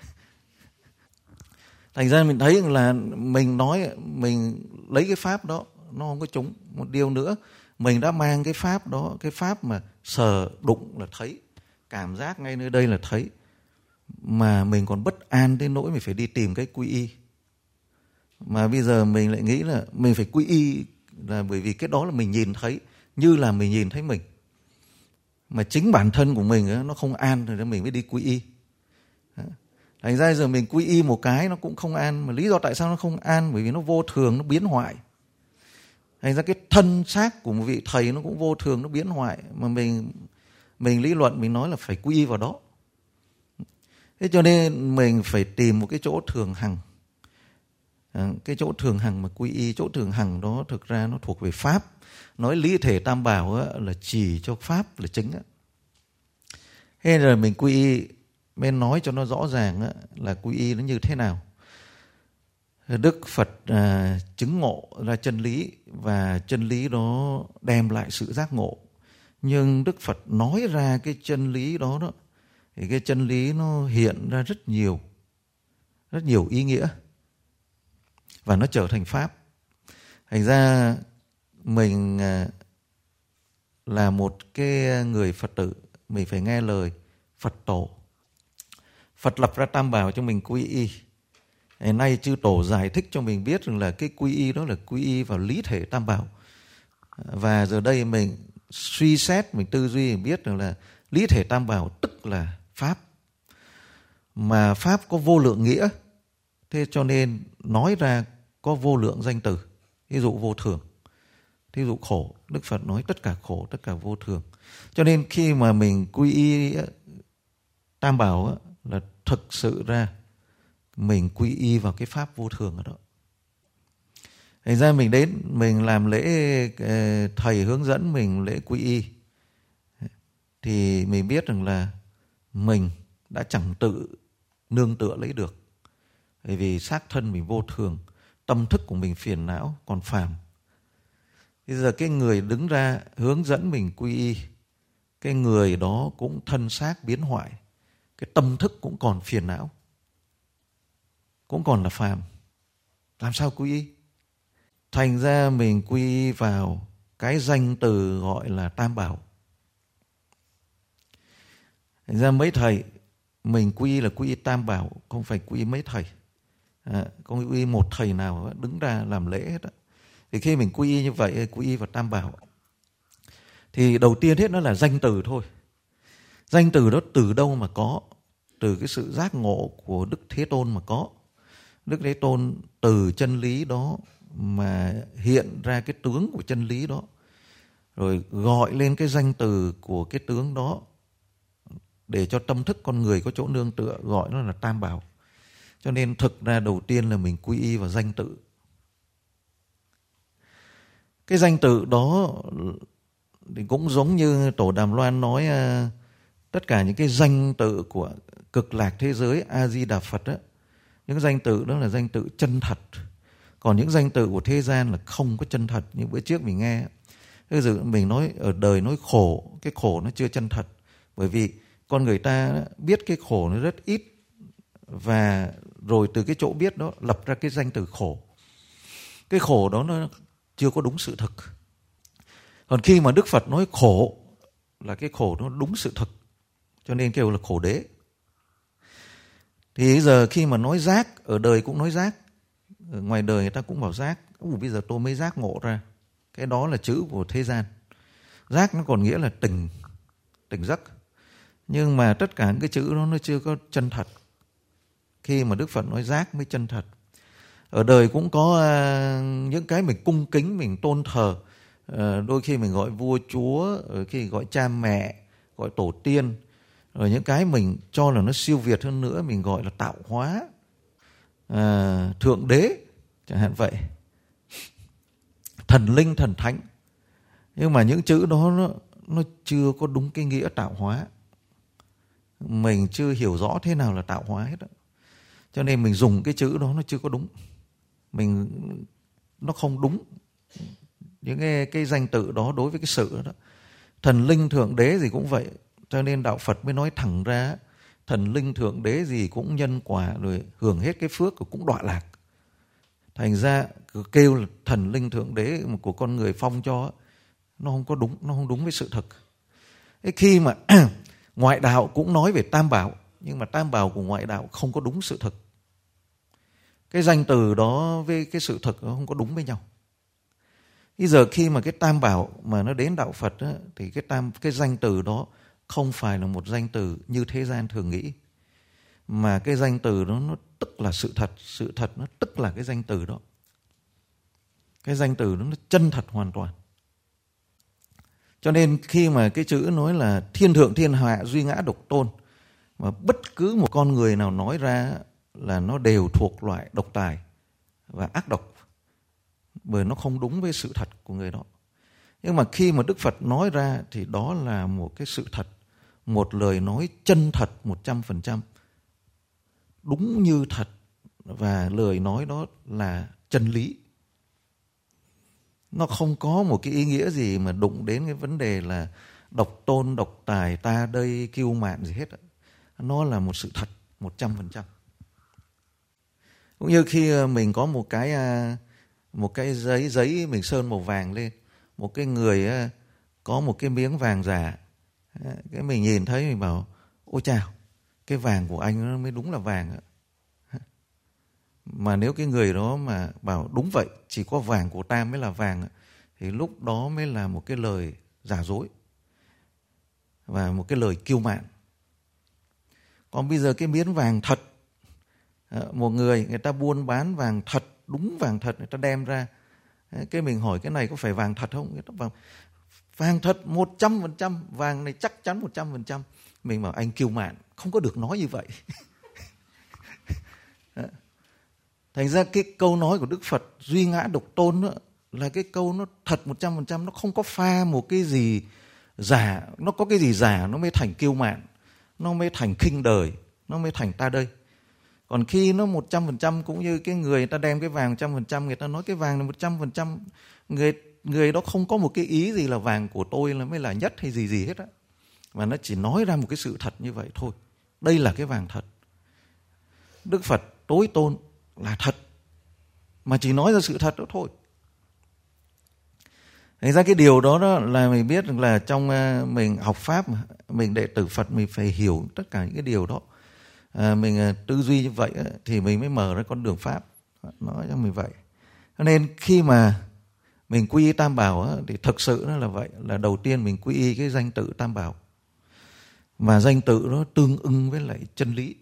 Thành ra mình thấy là mình nói, mình lấy cái pháp đó, nó không có trúng. Một điều nữa, mình đã mang cái pháp đó, cái pháp mà sờ đụng là thấy, cảm giác ngay nơi đây là thấy, mà mình còn bất an đến nỗi mình phải đi tìm cái quy y. Mà bây giờ mình lại nghĩ là mình phải quy y là bởi vì cái đó là mình nhìn thấy, như là mình nhìn thấy mình. Mà chính bản thân của mình ấy, nó không an rồi mình mới đi quy y. Thành ra giờ mình quy y một cái nó cũng không an. Mà lý do tại sao nó không an? Bởi vì nó vô thường, nó biến hoại. Thành ra cái thân xác của một vị thầy nó cũng vô thường, nó biến hoại. Mà mình mình lý luận, mình nói là phải quy y vào đó. Thế cho nên mình phải tìm một cái chỗ thường hằng. À, cái chỗ thường hằng mà quy y, chỗ thường hằng đó thực ra nó thuộc về Pháp. Nói lý thể tam bảo á, là chỉ cho Pháp là chính á. Thế rồi mình quy y, bên nói cho nó rõ ràng á, là quy y nó như thế nào. Đức Phật à, chứng ngộ ra chân lý, và chân lý đó đem lại sự giác ngộ. Nhưng Đức Phật nói ra cái chân lý đó, đó thì cái chân lý nó hiện ra rất nhiều, rất nhiều ý nghĩa. Và nó trở thành Pháp. Thành ra mình là một cái người Phật tử, mình phải nghe lời Phật tổ. Phật lập ra tam bảo cho mình quy y. Ngày nay chư tổ giải thích cho mình biết rằng là cái quy y đó là quy y vào lý thể tam bảo. Và giờ đây mình suy xét, mình tư duy, mình biết rằng là lý thể tam bảo tức là Pháp. Mà Pháp có vô lượng nghĩa. Thế cho nên nói ra có vô lượng danh từ. Ví dụ vô thường, ví dụ khổ, Đức Phật nói tất cả khổ, tất cả vô thường. Cho nên khi mà mình quy y tam bảo là thực sự ra mình quy y vào cái Pháp vô thường ở đó. Thành ra mình đến, mình làm lễ, thầy hướng dẫn mình lễ quy y, thì mình biết rằng là mình đã chẳng tự nương tựa lấy được. Bởi vì xác thân mình vô thường, tâm thức của mình phiền não, còn phàm. Bây giờ cái người đứng ra hướng dẫn mình quy y, cái người đó cũng thân xác biến hoại, cái tâm thức cũng còn phiền não, cũng còn là phàm. Làm sao quy y? Thành ra mình quy y vào cái danh từ gọi là tam bảo. Thành ra mấy thầy, mình quy y là quy y tam bảo, không phải quy y mấy thầy. À, không quy y một thầy nào đứng ra làm lễ hết á. Thì khi mình quy y như vậy, quy y vào tam bảo, thì đầu tiên hết nó là danh từ thôi. Danh từ đó từ đâu mà có? Từ cái sự giác ngộ của Đức Thế Tôn mà có. Đức Thế Tôn từ chân lý đó mà hiện ra cái tướng của chân lý đó, rồi gọi lên cái danh từ của cái tướng đó để cho tâm thức con người có chỗ nương tựa, gọi nó là tam bảo. Cho nên thực ra đầu tiên là mình quy y vào danh tự. Cái danh tự đó thì cũng giống như Tổ Đàm Loan nói, tất cả những cái danh tự của cực lạc thế giới A Di Đà Phật á, những danh tự đó là danh tự chân thật. Còn những danh tự của thế gian là không có chân thật. Như bữa trước mình nghe, bây giờ mình nói ở đời nói khổ, cái khổ nó chưa chân thật. Bởi vì con người ta biết cái khổ nó rất ít, và rồi từ cái chỗ biết đó lập ra cái danh từ khổ. Cái khổ đó nó chưa có đúng sự thực. Còn khi mà Đức Phật nói khổ là cái khổ nó đúng sự thực, cho nên kêu là khổ đế. Thì bây giờ khi mà nói giác, ở đời cũng nói giác, ở ngoài đời người ta cũng bảo giác. Ủa, bây giờ tôi mới giác ngộ ra. Cái đó là chữ của thế gian. Giác nó còn nghĩa là tỉnh, tỉnh giấc. Nhưng mà tất cả những cái chữ đó nó chưa có chân thật. Khi mà Đức Phật nói giác mới chân thật. Ở đời cũng có uh, những cái mình cung kính, mình tôn thờ. Uh, đôi khi mình gọi vua chúa, đôi khi gọi cha mẹ, gọi tổ tiên. Rồi những cái mình cho là nó siêu việt hơn nữa, mình gọi là tạo hóa, uh, thượng đế, chẳng hạn vậy. Thần linh, thần thánh. Nhưng mà những chữ đó nó, nó chưa có đúng cái nghĩa tạo hóa. Mình chưa hiểu rõ thế nào là tạo hóa hết đó. Cho nên mình dùng cái chữ đó nó chưa có đúng. Mình nó không đúng. Những cái, cái danh tự đó đối với cái sự đó. Thần linh thượng đế gì cũng vậy. Cho nên đạo Phật mới nói thẳng ra, thần linh thượng đế gì cũng nhân quả, rồi hưởng hết cái phước cũng đọa lạc. Thành ra kêu là thần linh thượng đế của con người phong cho, nó không có đúng, nó không đúng với sự thực. Thế khi mà ngoại đạo cũng nói về tam bảo, nhưng mà tam bảo của ngoại đạo không có đúng sự thực. Cái danh từ đó với cái sự thực nó không có đúng với nhau. Bây giờ khi mà cái tam bảo mà nó đến đạo Phật á, thì cái tam cái danh từ đó không phải là một danh từ như thế gian thường nghĩ, mà cái danh từ đó nó tức là sự thật. Sự thật nó tức là cái danh từ đó. Cái danh từ đó nó chân thật hoàn toàn. Cho nên khi mà cái chữ nói là thiên thượng thiên hạ duy ngã độc tôn, mà bất cứ một con người nào nói ra là nó đều thuộc loại độc tài và ác độc, bởi nó không đúng với sự thật của người đó. Nhưng mà khi mà Đức Phật nói ra thì đó là một cái sự thật, một lời nói chân thật một trăm phần trăm, đúng như thật, và lời nói đó là chân lý. Nó không có một cái ý nghĩa gì mà đụng đến cái vấn đề là độc tôn, độc tài, ta đây, kiêu mạn gì hết. Nó là một sự thật một trăm phần trăm. Cũng như khi mình có một cái một cái giấy giấy mình sơn màu vàng lên, một cái người có một cái miếng vàng giả, cái mình nhìn thấy mình bảo ôi chào, cái vàng của anh nó mới đúng là vàng. Mà nếu cái người đó mà bảo đúng vậy, chỉ có vàng của ta mới là vàng, thì lúc đó mới là một cái lời giả dối và một cái lời kiêu mạn. Còn bây giờ cái miếng vàng thật, một người người ta buôn bán vàng thật, đúng vàng thật, người ta đem ra, cái mình hỏi cái này có phải vàng thật không? Người ta bảo vàng thật một trăm phần trăm, vàng này chắc chắn một trăm phần trăm. Mình bảo anh kiêu mạn, không có được nói như vậy. Thành ra cái câu nói của Đức Phật duy ngã độc tôn đó, là cái câu nó thật một trăm phần trăm, nó không có pha một cái gì giả. Nó có cái gì giả nó mới thành kiêu mạn, nó mới thành khinh đời, nó mới thành ta đây. Còn khi nó một trăm phần trăm, cũng như cái người ta đem cái vàng một trăm phần trăm, người ta nói cái vàng là một trăm phần trăm, người, người đó không có một cái ý gì là vàng của tôi là mới là nhất hay gì gì hết á. Mà nó chỉ nói ra một cái sự thật như vậy thôi. Đây là cái vàng thật. Đức Phật tối tôn là thật, mà chỉ nói ra sự thật đó thôi. Thành ra cái điều đó, đó là mình biết là trong mình học Pháp, mình đệ tử Phật, mình phải hiểu tất cả những cái điều đó. À, mình tư duy như vậy thì mình mới mở ra con đường Pháp, nói cho mình vậy. Cho nên khi mà mình quy y Tam Bảo thì thực sự nó là vậy, là đầu tiên mình quy y cái danh tự Tam Bảo, mà danh tự nó tương ưng với lại chân lý,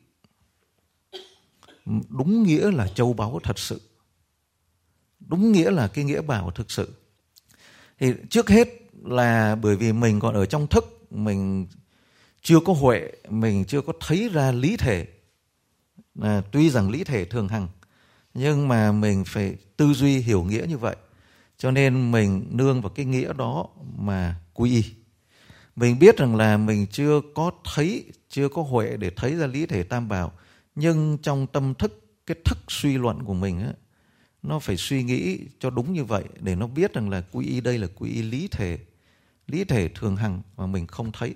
đúng nghĩa là châu báu thật sự, đúng nghĩa là cái nghĩa bảo thực sự. Thì trước hết là bởi vì mình còn ở trong thức, mình chưa có huệ, mình chưa có thấy ra lý thể. À, tuy rằng lý thể thường hằng, nhưng mà mình phải tư duy hiểu nghĩa như vậy. Cho nên mình nương vào cái nghĩa đó mà quy y. Mình biết rằng là mình chưa có thấy, chưa có huệ để thấy ra lý thể Tam Bảo, nhưng trong tâm thức, cái thức suy luận của mình á, nó phải suy nghĩ cho đúng như vậy, để nó biết rằng là quy y đây là quy y lý thể, lý thể thường hằng mà mình không thấy.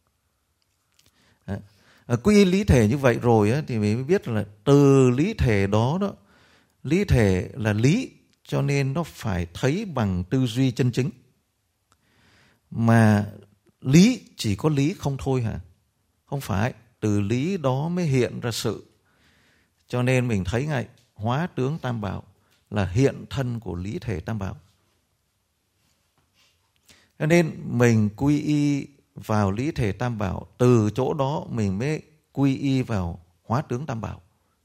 À, quy y lý thể như vậy rồi á, thì mình mới biết là từ lý thể đó đó, lý thể là lý, cho nên nó phải thấy bằng tư duy chân chính. Mà lý chỉ có lý không thôi hả? Không phải, từ lý đó mới hiện ra sự. Cho nên mình thấy ngay hóa tướng Tam Bảo là hiện thân của lý thể Tam Bảo. Cho nên mình quy y vào lý thể Tam Bảo, từ chỗ đó mình mới quy y vào hóa tướng Tam Bảo.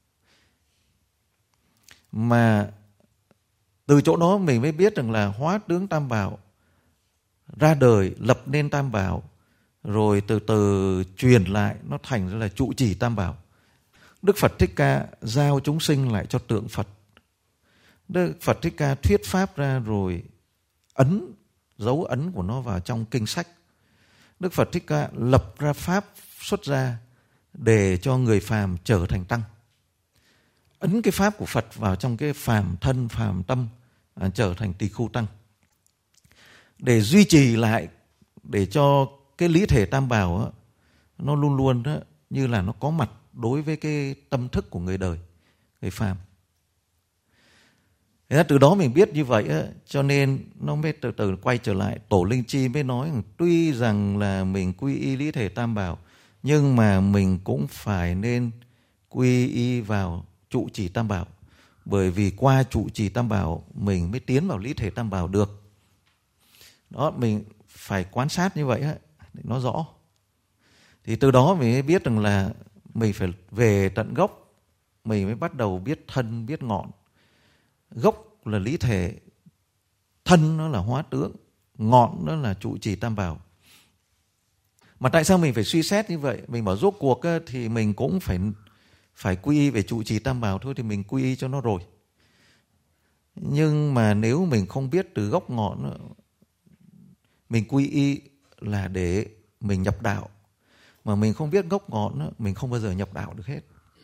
Mà từ chỗ đó mình mới biết rằng là hóa tướng Tam Bảo ra đời, lập nên Tam Bảo, rồi từ từ truyền lại, nó thành ra là trụ trì Tam Bảo. Đức Phật Thích Ca giao chúng sinh lại cho tượng Phật. Đức Phật Thích Ca thuyết pháp ra rồi ấn, dấu ấn của nó vào trong kinh sách. Đức Phật Thích Ca lập ra pháp xuất ra để cho người phàm trở thành tăng. Ấn cái pháp của Phật vào trong cái phàm thân, phàm tâm, à, trở thành tỳ khưu tăng. Để duy trì lại, để cho cái lý thể Tam Bảo á, nó luôn luôn á, như là nó có mặt đối với cái tâm thức của người đời, người phàm. Thế từ đó mình biết như vậy á, cho nên nó mới từ từ quay trở lại. Tổ Linh Chi mới nói rằng tuy rằng là mình quy y lý thể Tam Bảo, nhưng mà mình cũng phải nên quy y vào trụ trì Tam Bảo. Bởi vì qua trụ trì Tam Bảo mình mới tiến vào lý thể Tam Bảo được. Đó, mình phải quan sát như vậy ấy, để nó rõ. Thì từ đó mình mới biết rằng là mình phải về tận gốc, mình mới bắt đầu biết thân, biết ngọn. Gốc là lý thể, thân nó là hóa tướng, ngọn nó là trụ trì tam bảo. Mà tại sao mình phải suy xét như vậy? Mình bảo rốt cuộc thì mình cũng phải phải quy y về trụ trì tam bảo thôi, thì mình quy y cho nó rồi. Nhưng mà nếu mình không biết từ gốc ngọn, mình quy y là để mình nhập đạo. Mà mình không biết gốc ngọn, mình không bao giờ nhập đạo được hết.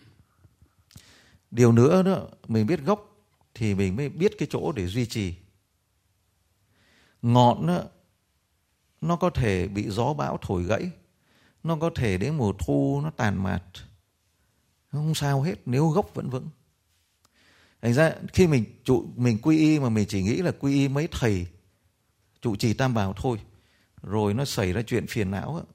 Điều nữa đó, mình biết gốc thì mình mới biết cái chỗ để duy trì. Ngọn đó, nó có thể bị gió bão thổi gãy, nó có thể đến mùa thu nó tàn mạt, không sao hết nếu gốc vẫn vững. Thành ra khi mình trụ, mình quy y mà mình chỉ nghĩ là quy y mấy thầy trụ trì tam bảo thôi, rồi nó xảy ra chuyện phiền não á,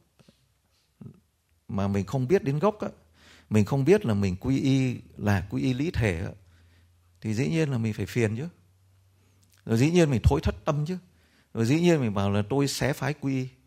mà mình không biết đến gốc á, mình không biết là mình quy y là quy y lý thể á, thì dĩ nhiên là mình phải phiền chứ. Rồi dĩ nhiên mình thối thất tâm chứ. Rồi dĩ nhiên mình bảo là tôi xé phái quy y.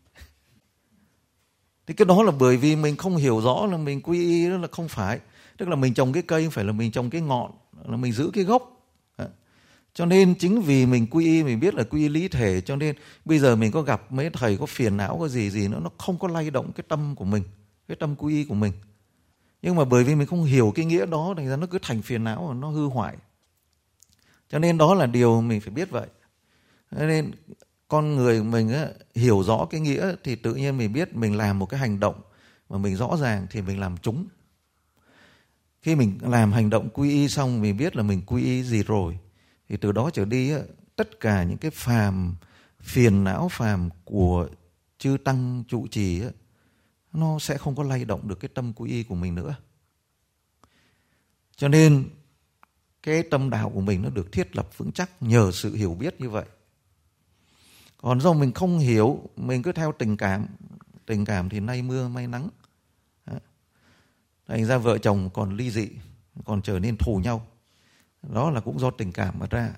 Thì cái đó là bởi vì mình không hiểu rõ là mình quy y đó là không phải. Tức là mình trồng cái cây không phải là mình trồng cái ngọn, là mình giữ cái gốc. Cho nên chính vì mình quy y, mình biết là quy y lý thể, cho nên bây giờ mình có gặp mấy thầy có phiền não có gì gì nữa, nó không có lay động cái tâm của mình, cái tâm quy y của mình. Nhưng mà bởi vì mình không hiểu cái nghĩa đó, thành ra nó cứ thành phiền não và nó hư hoại. Cho nên đó là điều mình phải biết vậy. Cho nên con người mình á, hiểu rõ cái nghĩa thì tự nhiên mình biết mình làm một cái hành động mà mình rõ ràng thì mình làm trúng. Khi mình làm hành động quy y xong, mình biết là mình quy y gì rồi, thì từ đó trở đi á, tất cả những cái phàm, phiền não phàm của chư tăng trụ trì á, nó sẽ không có lay động được cái tâm quy y của mình nữa. Cho nên cái tâm đạo của mình nó được thiết lập vững chắc nhờ sự hiểu biết như vậy. Còn do mình không hiểu, mình cứ theo tình cảm, tình cảm thì nay mưa may nắng. Thành ra vợ chồng còn ly dị, còn trở nên thù nhau. Đó là cũng do tình cảm mà ra.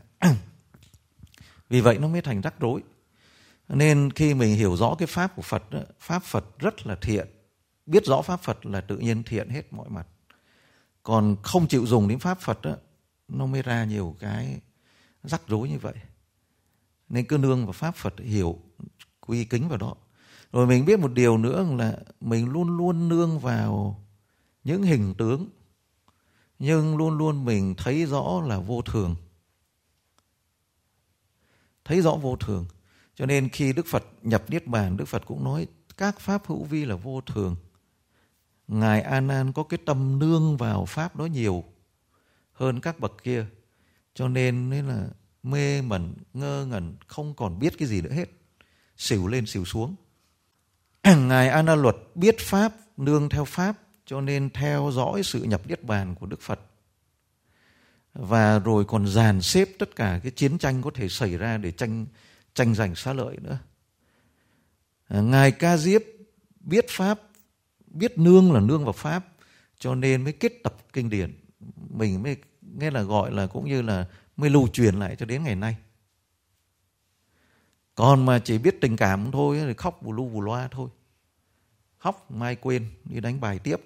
Vì vậy nó mới thành rắc rối. Nên khi mình hiểu rõ cái pháp của Phật, pháp Phật rất là thiện. Biết rõ pháp Phật là tự nhiên thiện hết mọi mặt. Còn không chịu dùng đến pháp Phật, nó mới ra nhiều cái rắc rối như vậy. Nên cứ nương vào pháp Phật, hiểu, quy kính vào đó. Rồi mình biết một điều nữa là mình luôn luôn nương vào những hình tướng, nhưng luôn luôn mình thấy rõ là vô thường. Thấy rõ vô thường. Cho nên khi Đức Phật nhập Niết Bàn, Đức Phật cũng nói các pháp hữu vi là vô thường. Ngài A Nan có cái tâm nương vào pháp đó nhiều hơn các bậc kia. Cho nên nên là mê mẩn, ngơ ngẩn, không còn biết cái gì nữa hết. Xỉu lên xỉu xuống. Ngài A Nan Luật biết pháp, nương theo pháp, cho nên theo dõi sự nhập Niết Bàn của Đức Phật. Và rồi còn dàn xếp tất cả cái chiến tranh có thể xảy ra để tranh, tranh giành xá lợi nữa. Ngài Ca Diếp biết pháp, biết nương là nương vào pháp, cho nên mới kết tập kinh điển. Mình mới nghe là gọi là cũng như là mới lưu truyền lại cho đến ngày nay. Còn mà chỉ biết tình cảm thôi thì khóc bù lu bù loa thôi. Khóc mai quên, đi đánh bài tiếp.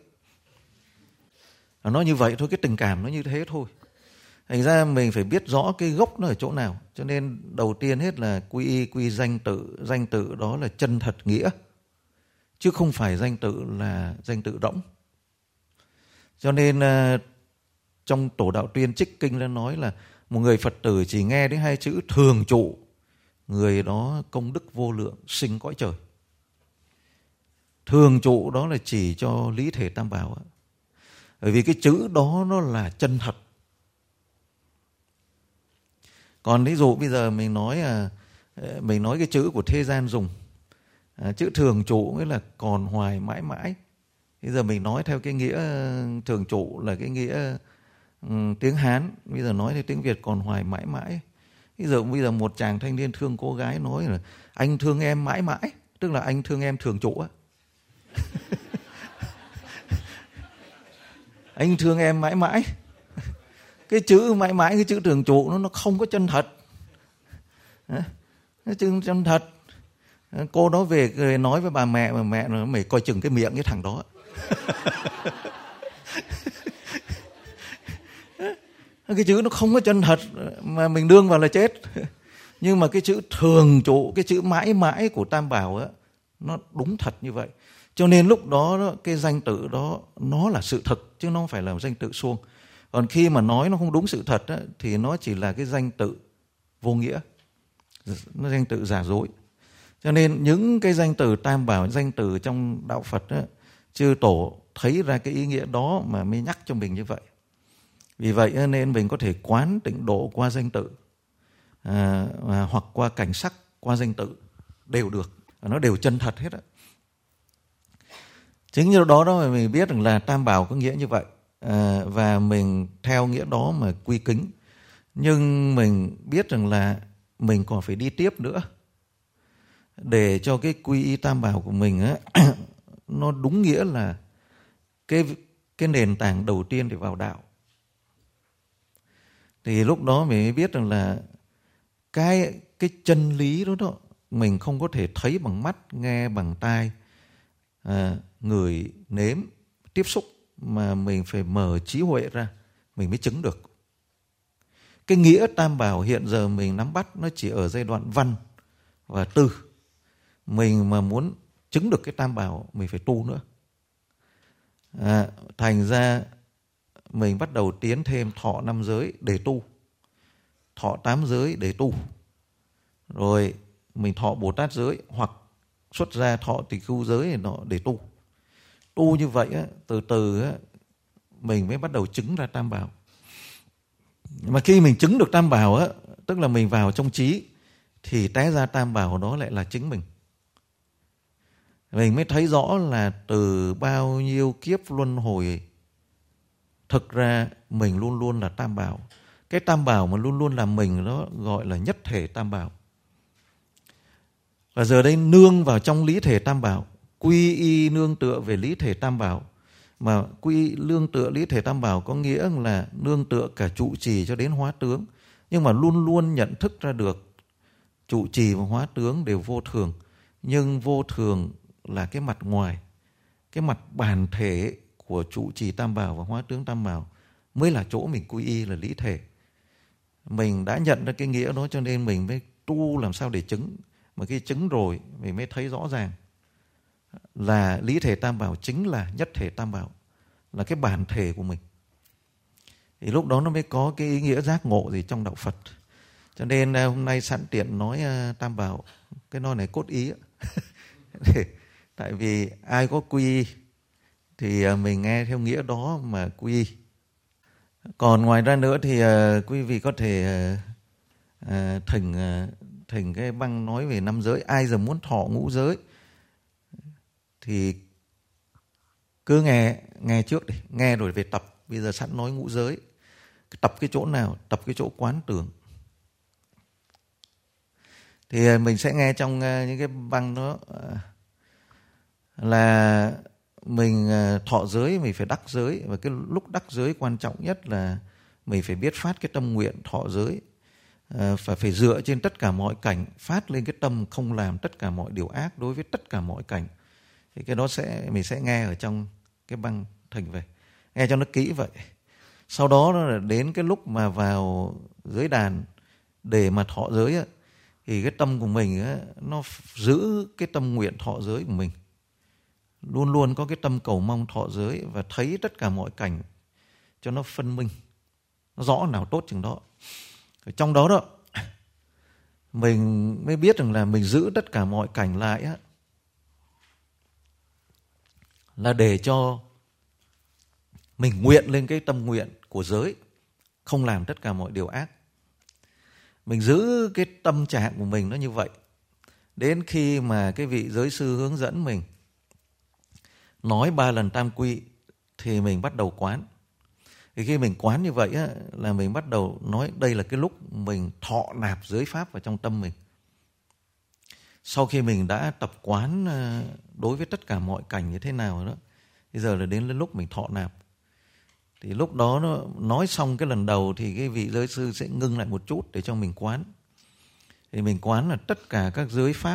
Nó như vậy thôi, cái tình cảm nó như thế thôi. Thành ra mình phải biết rõ cái gốc nó ở chỗ nào. Cho nên đầu tiên hết là quy y, quy danh tự. Danh tự đó là chân thật nghĩa, chứ không phải danh tự là danh tự rỗng. Cho nên trong Tổ Đạo Tuyên trích kinh đã nói là một người Phật tử chỉ nghe đến hai chữ thường trụ, người đó công đức vô lượng, sinh cõi trời. Thường trụ đó là chỉ cho lý thể tam bảo. Bởi vì cái chữ đó nó là chân thật. Còn ví dụ bây giờ mình nói à, mình nói cái chữ của thế gian dùng, à, chữ thường trụ nghĩa là còn hoài mãi mãi. Bây giờ mình nói theo cái nghĩa thường trụ là cái nghĩa um, tiếng Hán, bây giờ nói theo tiếng Việt còn hoài mãi mãi. Bây giờ bây giờ một chàng thanh niên thương cô gái nói là anh thương em mãi mãi, tức là anh thương em thường trụ á. Anh thương em mãi mãi. Cái chữ mãi mãi, cái chữ thường trụ nó nó không có chân thật. Cái chữ chân thật. Cô đó về, về nói với bà mẹ, mà mẹ nói mày coi chừng cái miệng cái thằng đó. Cái chữ nó không có chân thật mà mình đương vào là chết. Nhưng mà cái chữ thường trụ, cái chữ mãi mãi của Tam Bảo á, nó đúng thật như vậy. Cho nên lúc đó cái danh tự đó nó là sự thực, chứ nó không phải là danh tự suông. Còn khi mà nói nó không đúng sự thật á, thì nó chỉ là cái danh tự vô nghĩa, nó danh tự giả dối. Cho nên những cái danh từ Tam Bảo, danh từ trong đạo Phật á, chư tổ thấy ra cái ý nghĩa đó mà mới nhắc cho mình như vậy. Vì vậy nên mình có thể quán tịnh độ qua danh tự, à, hoặc qua cảnh sắc, qua danh tự đều được, nó đều chân thật hết á. Chính như đó đó mà mình biết rằng là Tam Bảo có nghĩa như vậy, à, và mình theo nghĩa đó mà quy kính. Nhưng mình biết rằng là mình còn phải đi tiếp nữa để cho cái quy y Tam Bảo của mình á, nó đúng nghĩa là cái, cái nền tảng đầu tiên để vào đạo. Thì lúc đó mình mới biết rằng là cái, cái chân lý đó, đó mình không có thể thấy bằng mắt, nghe bằng tai, à, ngửi, nếm, tiếp xúc, mà mình phải mở trí huệ ra mình mới chứng được. Cái nghĩa Tam Bảo hiện giờ mình nắm bắt nó chỉ ở giai đoạn văn và tư. Mình mà muốn chứng được cái Tam Bảo mình phải tu nữa. À, thành ra mình bắt đầu tiến thêm thọ năm giới để tu, thọ tám giới để tu, rồi mình thọ Bồ Tát giới hoặc xuất ra thọ tỳ khưu giới để tu. Tu như vậy á, từ từ á, mình mới bắt đầu chứng ra Tam Bảo. Mà khi mình chứng được Tam Bảo á, tức là mình vào trong trí, thì té ra Tam Bảo đó lại là chính mình. Mình mới thấy rõ là từ bao nhiêu kiếp luân hồi, thực ra mình luôn luôn là Tam Bảo. Cái Tam Bảo mà luôn luôn là mình đó gọi là nhất thể Tam Bảo. Và giờ đây nương vào trong lý thể Tam Bảo, quy y nương tựa về lý thể Tam Bảo. Mà quy nương tựa lý thể Tam Bảo có nghĩa là nương tựa cả trụ trì cho đến hóa tướng. Nhưng mà luôn luôn nhận thức ra được trụ trì và hóa tướng đều vô thường. Nhưng vô thường là cái mặt ngoài, cái mặt bản thể của trụ trì Tam Bảo và hóa tướng Tam Bảo mới là chỗ mình quy y là lý thể. Mình đã nhận ra cái nghĩa đó cho nên mình mới tu làm sao để chứng. Mà khi chứng rồi mình mới thấy rõ ràng là lý thể Tam Bảo chính là nhất thể Tam Bảo, là cái bản thể của mình. Thì lúc đó nó mới có cái ý nghĩa giác ngộ gì trong đạo Phật. Cho nên hôm nay sẵn tiện nói Tam Bảo, cái nói này cốt ý. Tại vì ai có quy thì mình nghe theo nghĩa đó mà quy. Còn ngoài ra nữa thì quý vị có thể thỉnh thỉnh cái băng nói về năm giới. Ai giờ muốn thọ ngũ giới thì cứ nghe nghe trước đi, nghe rồi về tập. Bây giờ sẵn nói ngũ giới, tập cái chỗ nào? Tập cái chỗ quán tưởng. Thì mình sẽ nghe trong những cái băng đó là mình thọ giới mình phải đắc giới, và cái lúc đắc giới quan trọng nhất là mình phải biết phát cái tâm nguyện thọ giới, và phải dựa trên tất cả mọi cảnh phát lên cái tâm không làm tất cả mọi điều ác đối với tất cả mọi cảnh. Thì cái đó sẽ mình sẽ nghe ở trong cái băng thỉnh về, nghe cho nó kỹ vậy. Sau đó là đến cái lúc mà vào giới đàn để mà thọ giới á, thì cái tâm của mình á, nó giữ cái tâm nguyện thọ giới của mình, luôn luôn có cái tâm cầu mong thọ giới và thấy tất cả mọi cảnh cho nó phân minh, nó rõ nào tốt chừng đó. Ở trong đó đó mình mới biết rằng là mình giữ tất cả mọi cảnh lại á, là để cho mình nguyện lên cái tâm nguyện của giới, không làm tất cả mọi điều ác. Mình giữ cái tâm trạng của mình nó như vậy. Đến khi mà cái vị giới sư hướng dẫn mình nói ba lần tam quy thì mình bắt đầu quán. Thì khi mình quán như vậy á, là mình bắt đầu nói đây là cái lúc mình thọ nạp giới pháp vào trong tâm mình. Sau khi mình đã tập quán đối với tất cả mọi cảnh như thế nào đó, bây giờ là đến lúc mình thọ nạp. Thì lúc đó nó nói xong cái lần đầu thì cái vị giới sư sẽ ngưng lại một chút để cho mình quán. Thì mình quán là tất cả các giới pháp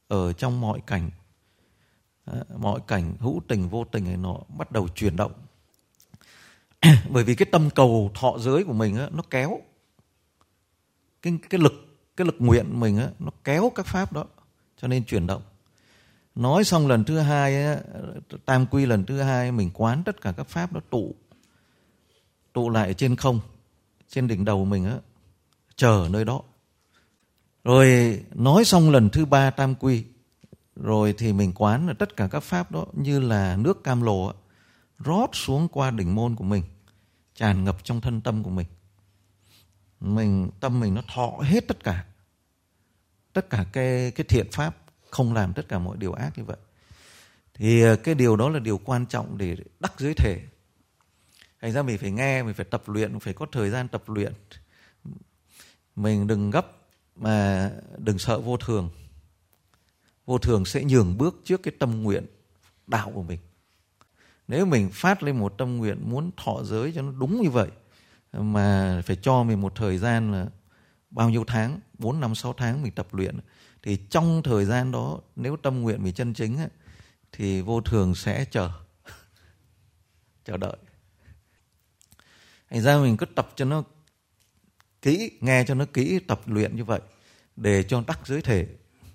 ở trong mọi cảnh. Mọi cảnh hữu tình vô tình này nó bắt đầu chuyển động. Bởi vì cái tâm cầu thọ giới của mình á, nó kéo cái, cái lực cái lực nguyện của mình á, nó kéo các pháp đó cho nên chuyển động. Nói xong lần thứ hai á, tam quy lần thứ hai mình quán tất cả các pháp đó tụ tụ lại ở trên không, trên đỉnh đầu mình á, chờ nơi đó. Rồi nói xong lần thứ ba tam quy, rồi thì mình quán là tất cả các pháp đó như là nước cam lồ á, rót xuống qua đỉnh môn của mình, tràn ngập trong thân tâm của mình. Mình tâm mình nó thọ hết tất cả tất cả cái cái thiện pháp, không làm tất cả mọi điều ác như vậy. Thì cái điều đó là điều quan trọng để đắc giới thể. Thành ra mình phải nghe, mình phải tập luyện, mình phải có thời gian tập luyện. Mình đừng gấp, mà đừng sợ vô thường. Vô thường sẽ nhường bước trước cái tâm nguyện đạo của mình. Nếu mình phát lên một tâm nguyện muốn thọ giới cho nó đúng như vậy, mà phải cho mình một thời gian là bao nhiêu tháng, bốn, năm, sáu tháng mình tập luyện, thì trong thời gian đó nếu tâm nguyện mình chân chính ấy, thì vô thường sẽ chờ chờ đợi. Thành ra mình cứ tập cho nó kỹ, nghe cho nó kỹ, tập luyện như vậy để cho đắc giới thể.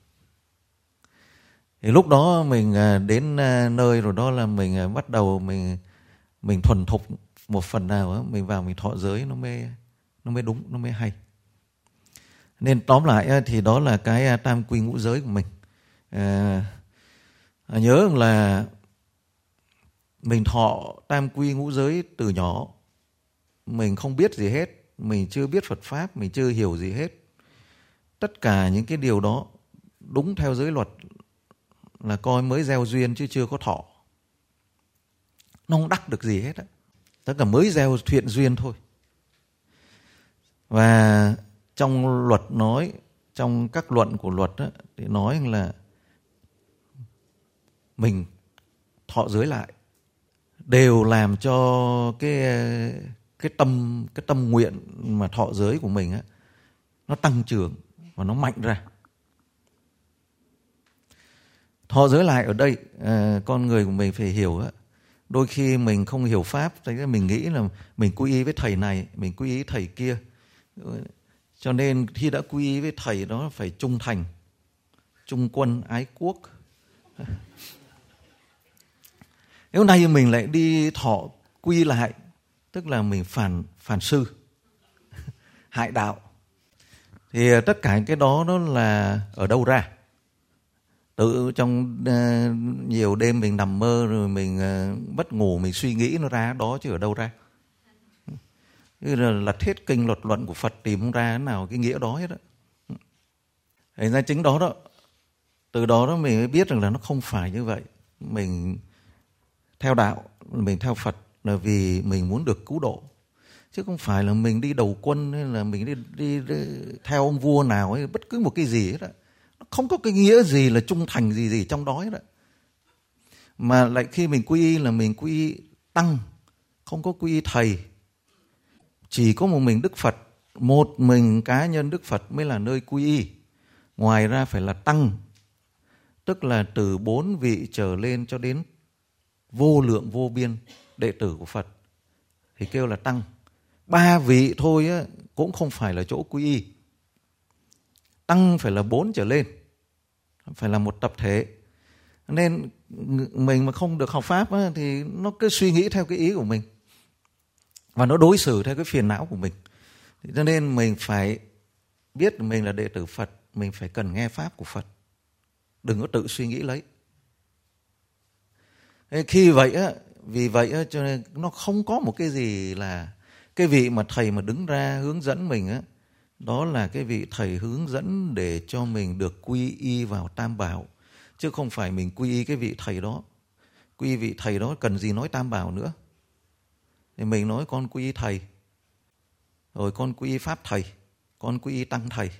Thì lúc đó mình đến nơi rồi đó là mình bắt đầu mình mình thuần thục một phần nào đó, mình vào mình thọ giới nó mới nó mới đúng, nó mới hay. Nên tóm lại thì đó là cái tam quy ngũ giới của mình. À, nhớ là mình thọ tam quy ngũ giới từ nhỏ, mình không biết gì hết, mình chưa biết Phật Pháp, mình chưa hiểu gì hết. Tất cả những cái điều đó đúng theo giới luật là coi mới gieo duyên chứ chưa có thọ. Nó không đắc được gì hết á. Tất cả mới gieo thiện duyên thôi. Và trong luật nói, trong các luận của luật á, thì nói là mình thọ giới lại đều làm cho cái cái tâm cái tâm nguyện mà thọ giới của mình á, nó tăng trưởng và nó mạnh ra. Thọ giới lại ở đây à, con người của mình phải hiểu á, đôi khi mình không hiểu pháp, thế nên mình nghĩ là mình quy y với thầy này, mình quy y thầy kia, cho nên khi đã quy y với thầy đó phải trung thành, trung quân, ái quốc. Nếu nay mình lại đi thọ quy lại, tức là mình phản phản sư, hại đạo, thì tất cả cái đó đó là ở đâu ra? Tự trong uh, nhiều đêm mình nằm mơ rồi mình uh, mất ngủ, mình suy nghĩ nó ra đó chứ ở đâu ra? Như là lật hết kinh luật luận của Phật tìm không ra nào cái nghĩa đó hết đó. Thành ra chính đó đó, từ đó đó mình mới biết rằng là nó không phải như vậy. Mình theo đạo, mình theo Phật là vì mình muốn được cứu độ, chứ không phải là mình đi đầu quân hay là mình đi, đi, đi theo ông vua nào hay bất cứ một cái gì hết đó. Nó không có cái nghĩa gì là trung thành gì gì trong đó hết đó. Mà lại khi mình quy y là mình quy y tăng, không có quy y thầy. Chỉ có một mình Đức Phật, một mình cá nhân Đức Phật mới là nơi quy y. Ngoài ra phải là tăng, tức là từ bốn vị trở lên cho đến vô lượng vô biên đệ tử của Phật thì kêu là tăng. Ba vị thôi á, cũng không phải là chỗ quy y. Tăng phải là bốn trở lên, phải là một tập thể. Nên mình mà không được học Pháp á, thì nó cứ suy nghĩ theo cái ý của mình và nó đối xử theo cái phiền não của mình. Cho nên mình phải biết mình là đệ tử Phật, mình phải cần nghe Pháp của Phật, đừng có tự suy nghĩ lấy. Khi vậy á, vì vậy á, cho nên nó không có một cái gì là cái vị mà thầy mà đứng ra hướng dẫn mình á, đó là cái vị thầy hướng dẫn để cho mình được quy y vào Tam Bảo, chứ không phải mình quy y cái vị thầy đó. Quy y vị thầy đó cần gì nói Tam Bảo nữa. Thì mình nói con quy y thầy, rồi con quy y Pháp thầy, con quy y Tăng thầy.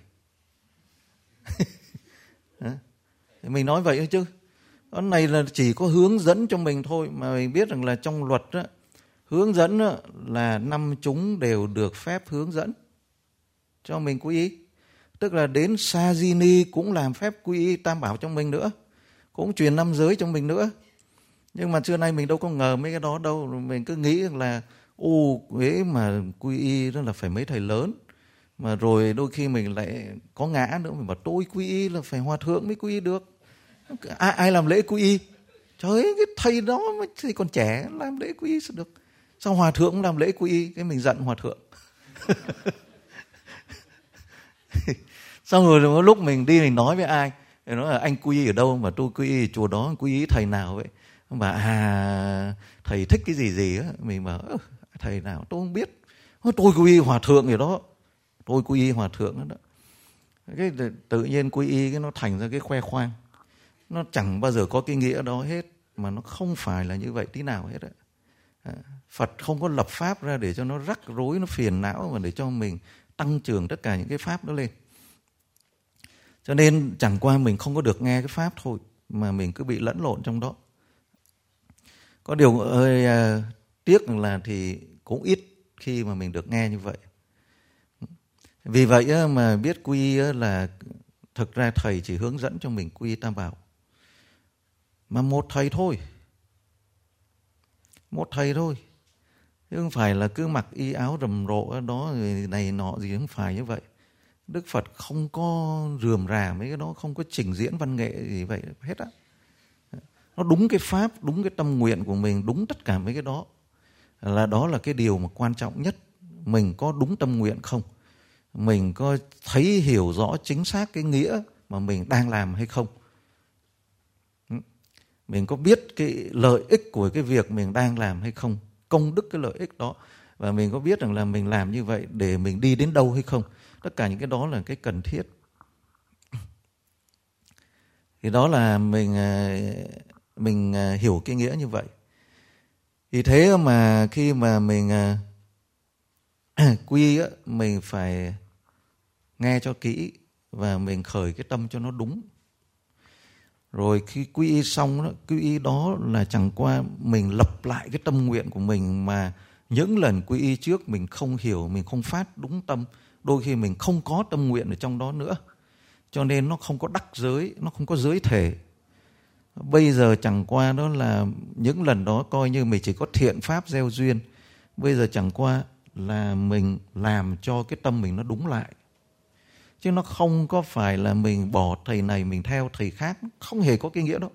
Thì mình nói vậy thôi chứ. Cái này là chỉ có hướng dẫn cho mình thôi, mà mình biết rằng là trong luật á, hướng dẫn á, là năm chúng đều được phép hướng dẫn cho mình quy y. Tức là đến Sa Di Ni cũng làm phép quy y Tam Bảo trong mình nữa, cũng truyền năm giới trong mình nữa. Nhưng mà xưa nay mình đâu có ngờ mấy cái đó đâu. Mình cứ nghĩ là ô thế mà quy y đó là phải mấy thầy lớn. Mà rồi đôi khi mình lại có ngã nữa, mình bảo tôi quy y là phải hòa thượng mới quy y được. Ai, ai làm lễ quy y? Trời ơi, cái thầy đó thì còn trẻ làm lễ quy y sao được? Sao hòa thượng cũng làm lễ quy y? Cái mình giận hòa thượng. Xong rồi một lúc mình đi mình nói với ai, thì nói là anh quy y ở đâu? Mà tôi quy y ở chùa đó, quy y thầy nào vậy? Mà à thầy thích cái gì gì á. Mình bảo thầy nào tôi không biết. Tôi quy y hòa thượng gì đó. Tôi quy y hòa thượng đó. Cái tự nhiên quy y cái nó thành ra cái khoe khoang. Nó chẳng bao giờ có cái nghĩa đó hết. Mà nó không phải là như vậy tí nào hết. Phật không có lập pháp ra để cho nó rắc rối, nó phiền não, mà để cho mình tăng trưởng tất cả những cái pháp đó lên. Cho nên chẳng qua mình không có được nghe cái pháp thôi, mà mình cứ bị lẫn lộn trong đó. Có điều hơi uh, tiếc là thì cũng ít khi mà mình được nghe như vậy. Vì vậy mà biết quy y là thực ra thầy chỉ hướng dẫn cho mình quy y Tam Bảo. Mà một thầy thôi. Một thầy thôi. Chứ không phải là cứ mặc y áo rầm rộ đó này nọ gì, không phải như vậy. Đức Phật không có rườm rà mấy cái đó, không có trình diễn văn nghệ gì vậy hết á. Nó đúng cái pháp, đúng cái tâm nguyện của mình, đúng tất cả mấy cái đó. Là đó là cái điều mà quan trọng nhất. Mình có đúng tâm nguyện không? Mình có thấy hiểu rõ chính xác cái nghĩa mà mình đang làm hay không? Mình có biết cái lợi ích của cái việc mình đang làm hay không? Công đức cái lợi ích đó. Và mình có biết rằng là mình làm như vậy để mình đi đến đâu hay không? Tất cả những cái đó là cái cần thiết. Thì đó là mình mình hiểu cái nghĩa như vậy. Thì thế mà khi mà mình quy á, mình phải nghe cho kỹ và mình khởi cái tâm cho nó đúng. Rồi khi quy y xong đó, quy y đó là chẳng qua mình lập lại cái tâm nguyện của mình mà những lần quy y trước mình không hiểu, mình không phát đúng tâm. Đôi khi mình không có tâm nguyện ở trong đó nữa. Cho nên nó không có đắc giới, nó không có giới thể. Bây giờ chẳng qua đó là những lần đó coi như mình chỉ có thiện pháp gieo duyên. Bây giờ chẳng qua là mình làm cho cái tâm mình nó đúng lại. Chứ nó không có phải là mình bỏ thầy này mình theo thầy khác. Không hề có cái nghĩa đó.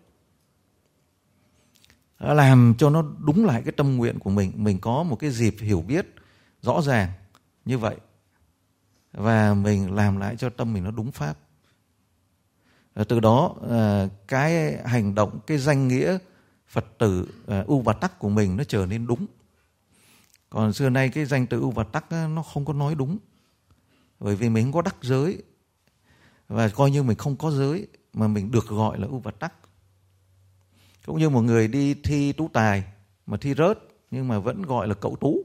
Làm cho nó đúng lại cái tâm nguyện của mình. Mình có một cái dịp hiểu biết rõ ràng như vậy. Và mình làm lại cho tâm mình nó đúng pháp. Từ đó cái hành động, cái danh nghĩa Phật tử U Bà Tắc của mình nó trở nên đúng. Còn xưa nay cái danh từ U Bà Tắc nó không có nói đúng. Bởi vì mình không có đắc giới. Và coi như mình không có giới mà mình được gọi là U Bà Tắc. Cũng như một người đi thi tú tài mà thi rớt nhưng mà vẫn gọi là cậu tú.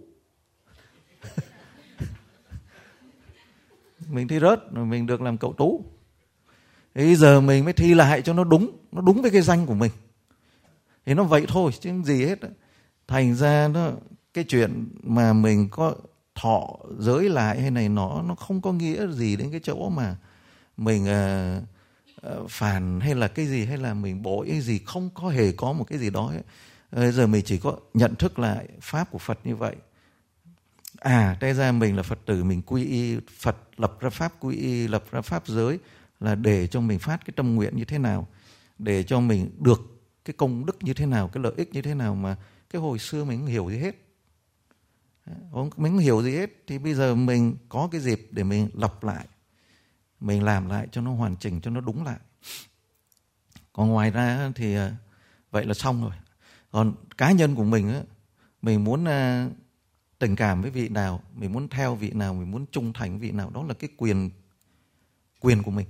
Mình thi rớt rồi mình được làm cậu tú. Bây giờ mình mới thi lại cho nó đúng, nó đúng với cái danh của mình. Thì nó vậy thôi chứ gì hết. Thành ra nó, cái chuyện mà mình có thọ giới lại hay này nó nó không có nghĩa gì đến cái chỗ mà mình uh, uh, phản hay là cái gì hay là mình bội hay gì, không có hề có một cái gì đó ấy. Bây giờ mình chỉ có nhận thức lại pháp của Phật như vậy. À, thế ra mình là Phật tử, mình quy y, Phật lập ra pháp quy y, lập ra pháp giới là để cho mình phát cái tâm nguyện như thế nào, để cho mình được cái công đức như thế nào, cái lợi ích như thế nào mà cái hồi xưa mình không hiểu gì hết. Mình không hiểu gì hết thì bây giờ mình có cái dịp để mình lập lại, mình làm lại cho nó hoàn chỉnh, cho nó đúng lại. Còn ngoài ra thì vậy là xong rồi. Còn cá nhân của mình, mình muốn tình cảm với vị nào, mình muốn theo vị nào, mình muốn trung thành vị nào, đó là cái quyền quyền của mình.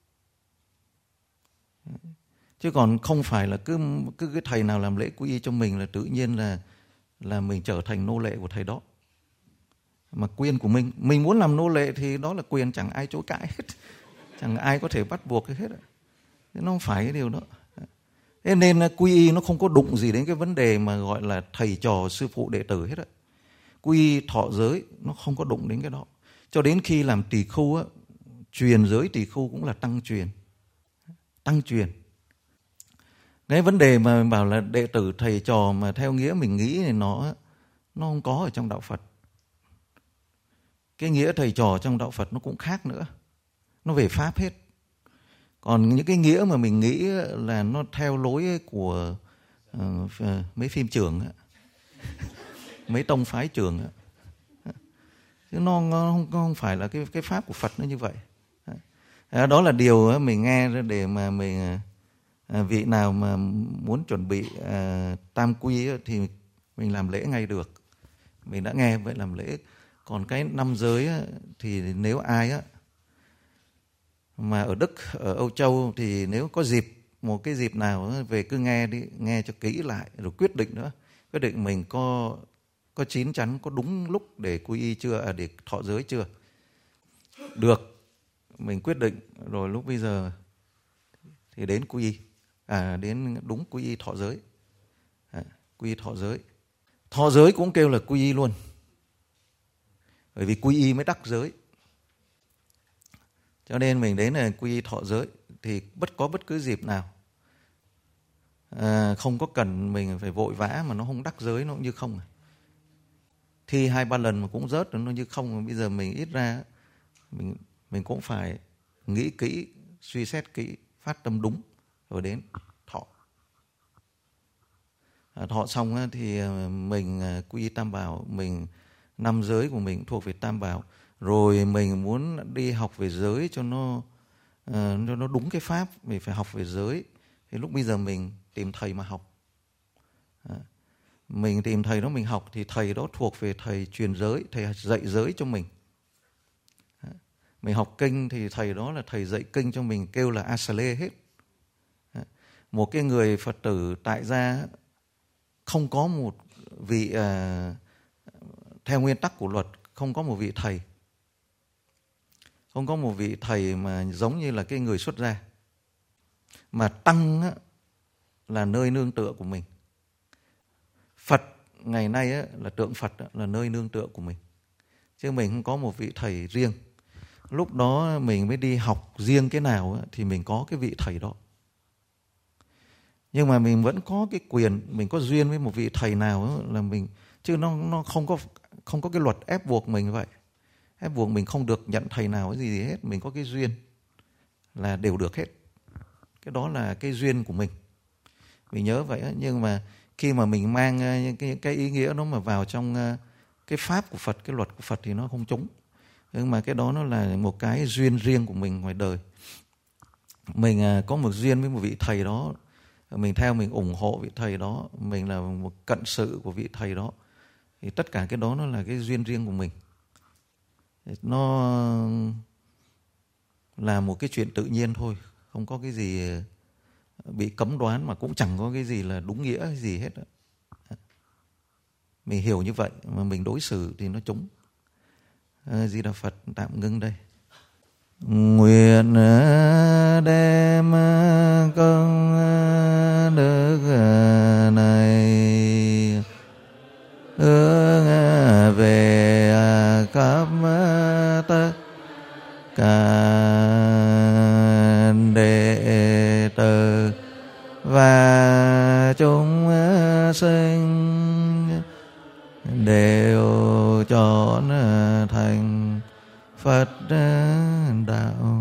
Chứ còn không phải là cứ cứ cái thầy nào làm lễ quy y cho mình là tự nhiên là là mình trở thành nô lệ của thầy đó. Mà quyền của mình, mình muốn làm nô lệ thì đó là quyền, chẳng ai chối cãi hết, chẳng ai có thể bắt buộc cái hết. Thế nó không phải cái điều đó. Thế nên quy y nó không có đụng gì đến cái vấn đề mà gọi là thầy trò sư phụ đệ tử hết á. Quy y thọ giới nó không có đụng đến cái đó. Cho đến khi làm tỳ khưu á, truyền giới tỳ khưu cũng là tăng truyền. Tăng truyền. Cái vấn đề mà bảo là đệ tử thầy trò mà theo nghĩa mình nghĩ thì nó nó không có ở trong đạo Phật. Cái nghĩa thầy trò trong đạo Phật nó cũng khác nữa. Nó về pháp hết. Còn những cái nghĩa mà mình nghĩ là nó theo lối của uh, mấy phim trường, mấy tông phái trường, chứ nó, nó không, không phải là cái cái pháp của Phật nó như vậy. Đó là điều mình nghe để mà mình vị nào mà muốn chuẩn bị uh, tam quy thì mình làm lễ ngay được. Mình đã nghe vậy làm lễ. Còn cái năm giới thì nếu ai á mà ở Đức, ở Âu Châu thì nếu có dịp, một cái dịp nào về cứ nghe đi, nghe cho kỹ lại rồi quyết định nữa. Quyết định mình có có chín chắn, có đúng lúc để quy y chưa, à, để thọ giới chưa. Được, mình quyết định rồi lúc bây giờ thì đến quy y, à, đến đúng quy y thọ giới. À, quy y thọ giới. Thọ giới cũng kêu là quy y luôn. Bởi vì quy y mới đắc giới. Cho nên mình đến là quy y thọ giới thì bất có bất cứ dịp nào, à, không có cần mình phải vội vã mà nó không đắc giới, nó cũng như không. Thi hai ba lần mà cũng rớt nó như không. Bây giờ mình ít ra mình mình cũng phải nghĩ kỹ, suy xét kỹ, phát tâm đúng rồi đến thọ. À, thọ xong thì mình quy y tam bảo, mình năm giới của mình thuộc về tam bảo. Rồi mình muốn đi học về giới cho nó uh, cho nó đúng cái pháp, mình phải học về giới. Thì lúc bây giờ mình tìm thầy mà học. À, mình tìm thầy đó mình học thì thầy đó thuộc về thầy truyền giới, thầy dạy giới cho mình. À, mình học kinh thì thầy đó là thầy dạy kinh cho mình, kêu là Asale hết. À, một cái người Phật tử tại gia không có một vị uh, theo nguyên tắc của luật, không có một vị thầy. Không có một vị thầy mà giống như là cái người xuất gia. Mà tăng á, là nơi nương tựa của mình. Phật ngày nay á, là tượng Phật á, là nơi nương tựa của mình. Chứ mình không có một vị thầy riêng. Lúc đó mình mới đi học riêng cái nào á, thì mình có cái vị thầy đó. Nhưng mà mình vẫn có cái quyền, mình có duyên với một vị thầy nào á, là mình, chứ nó, nó không có không có cái luật ép buộc mình vậy. Ép buộc mình không được nhận thầy nào cái gì, gì hết. Mình có cái duyên là đều được hết. Cái đó là cái duyên của mình. Mình nhớ vậy á. Nhưng mà khi mà mình mang cái, cái ý nghĩa đó mà vào trong cái pháp của Phật, cái luật của Phật thì nó không trúng. Nhưng mà cái đó nó là một cái duyên riêng của mình ngoài đời. Mình có một duyên với một vị thầy đó, mình theo, mình ủng hộ vị thầy đó, mình là một cận sự của vị thầy đó. Thì tất cả cái đó nó là cái duyên riêng của mình. Nó là một cái chuyện tự nhiên thôi, không có cái gì bị cấm đoán, mà cũng chẳng có cái gì là đúng nghĩa gì hết. Mình hiểu như vậy mà mình đối xử thì nó trúng. A Di Đà Phật, tạm ngưng đây. Nguyện đem công đức này hướng về khắp tất cả đệ tử và chúng sinh đều chọn thành Phật đạo.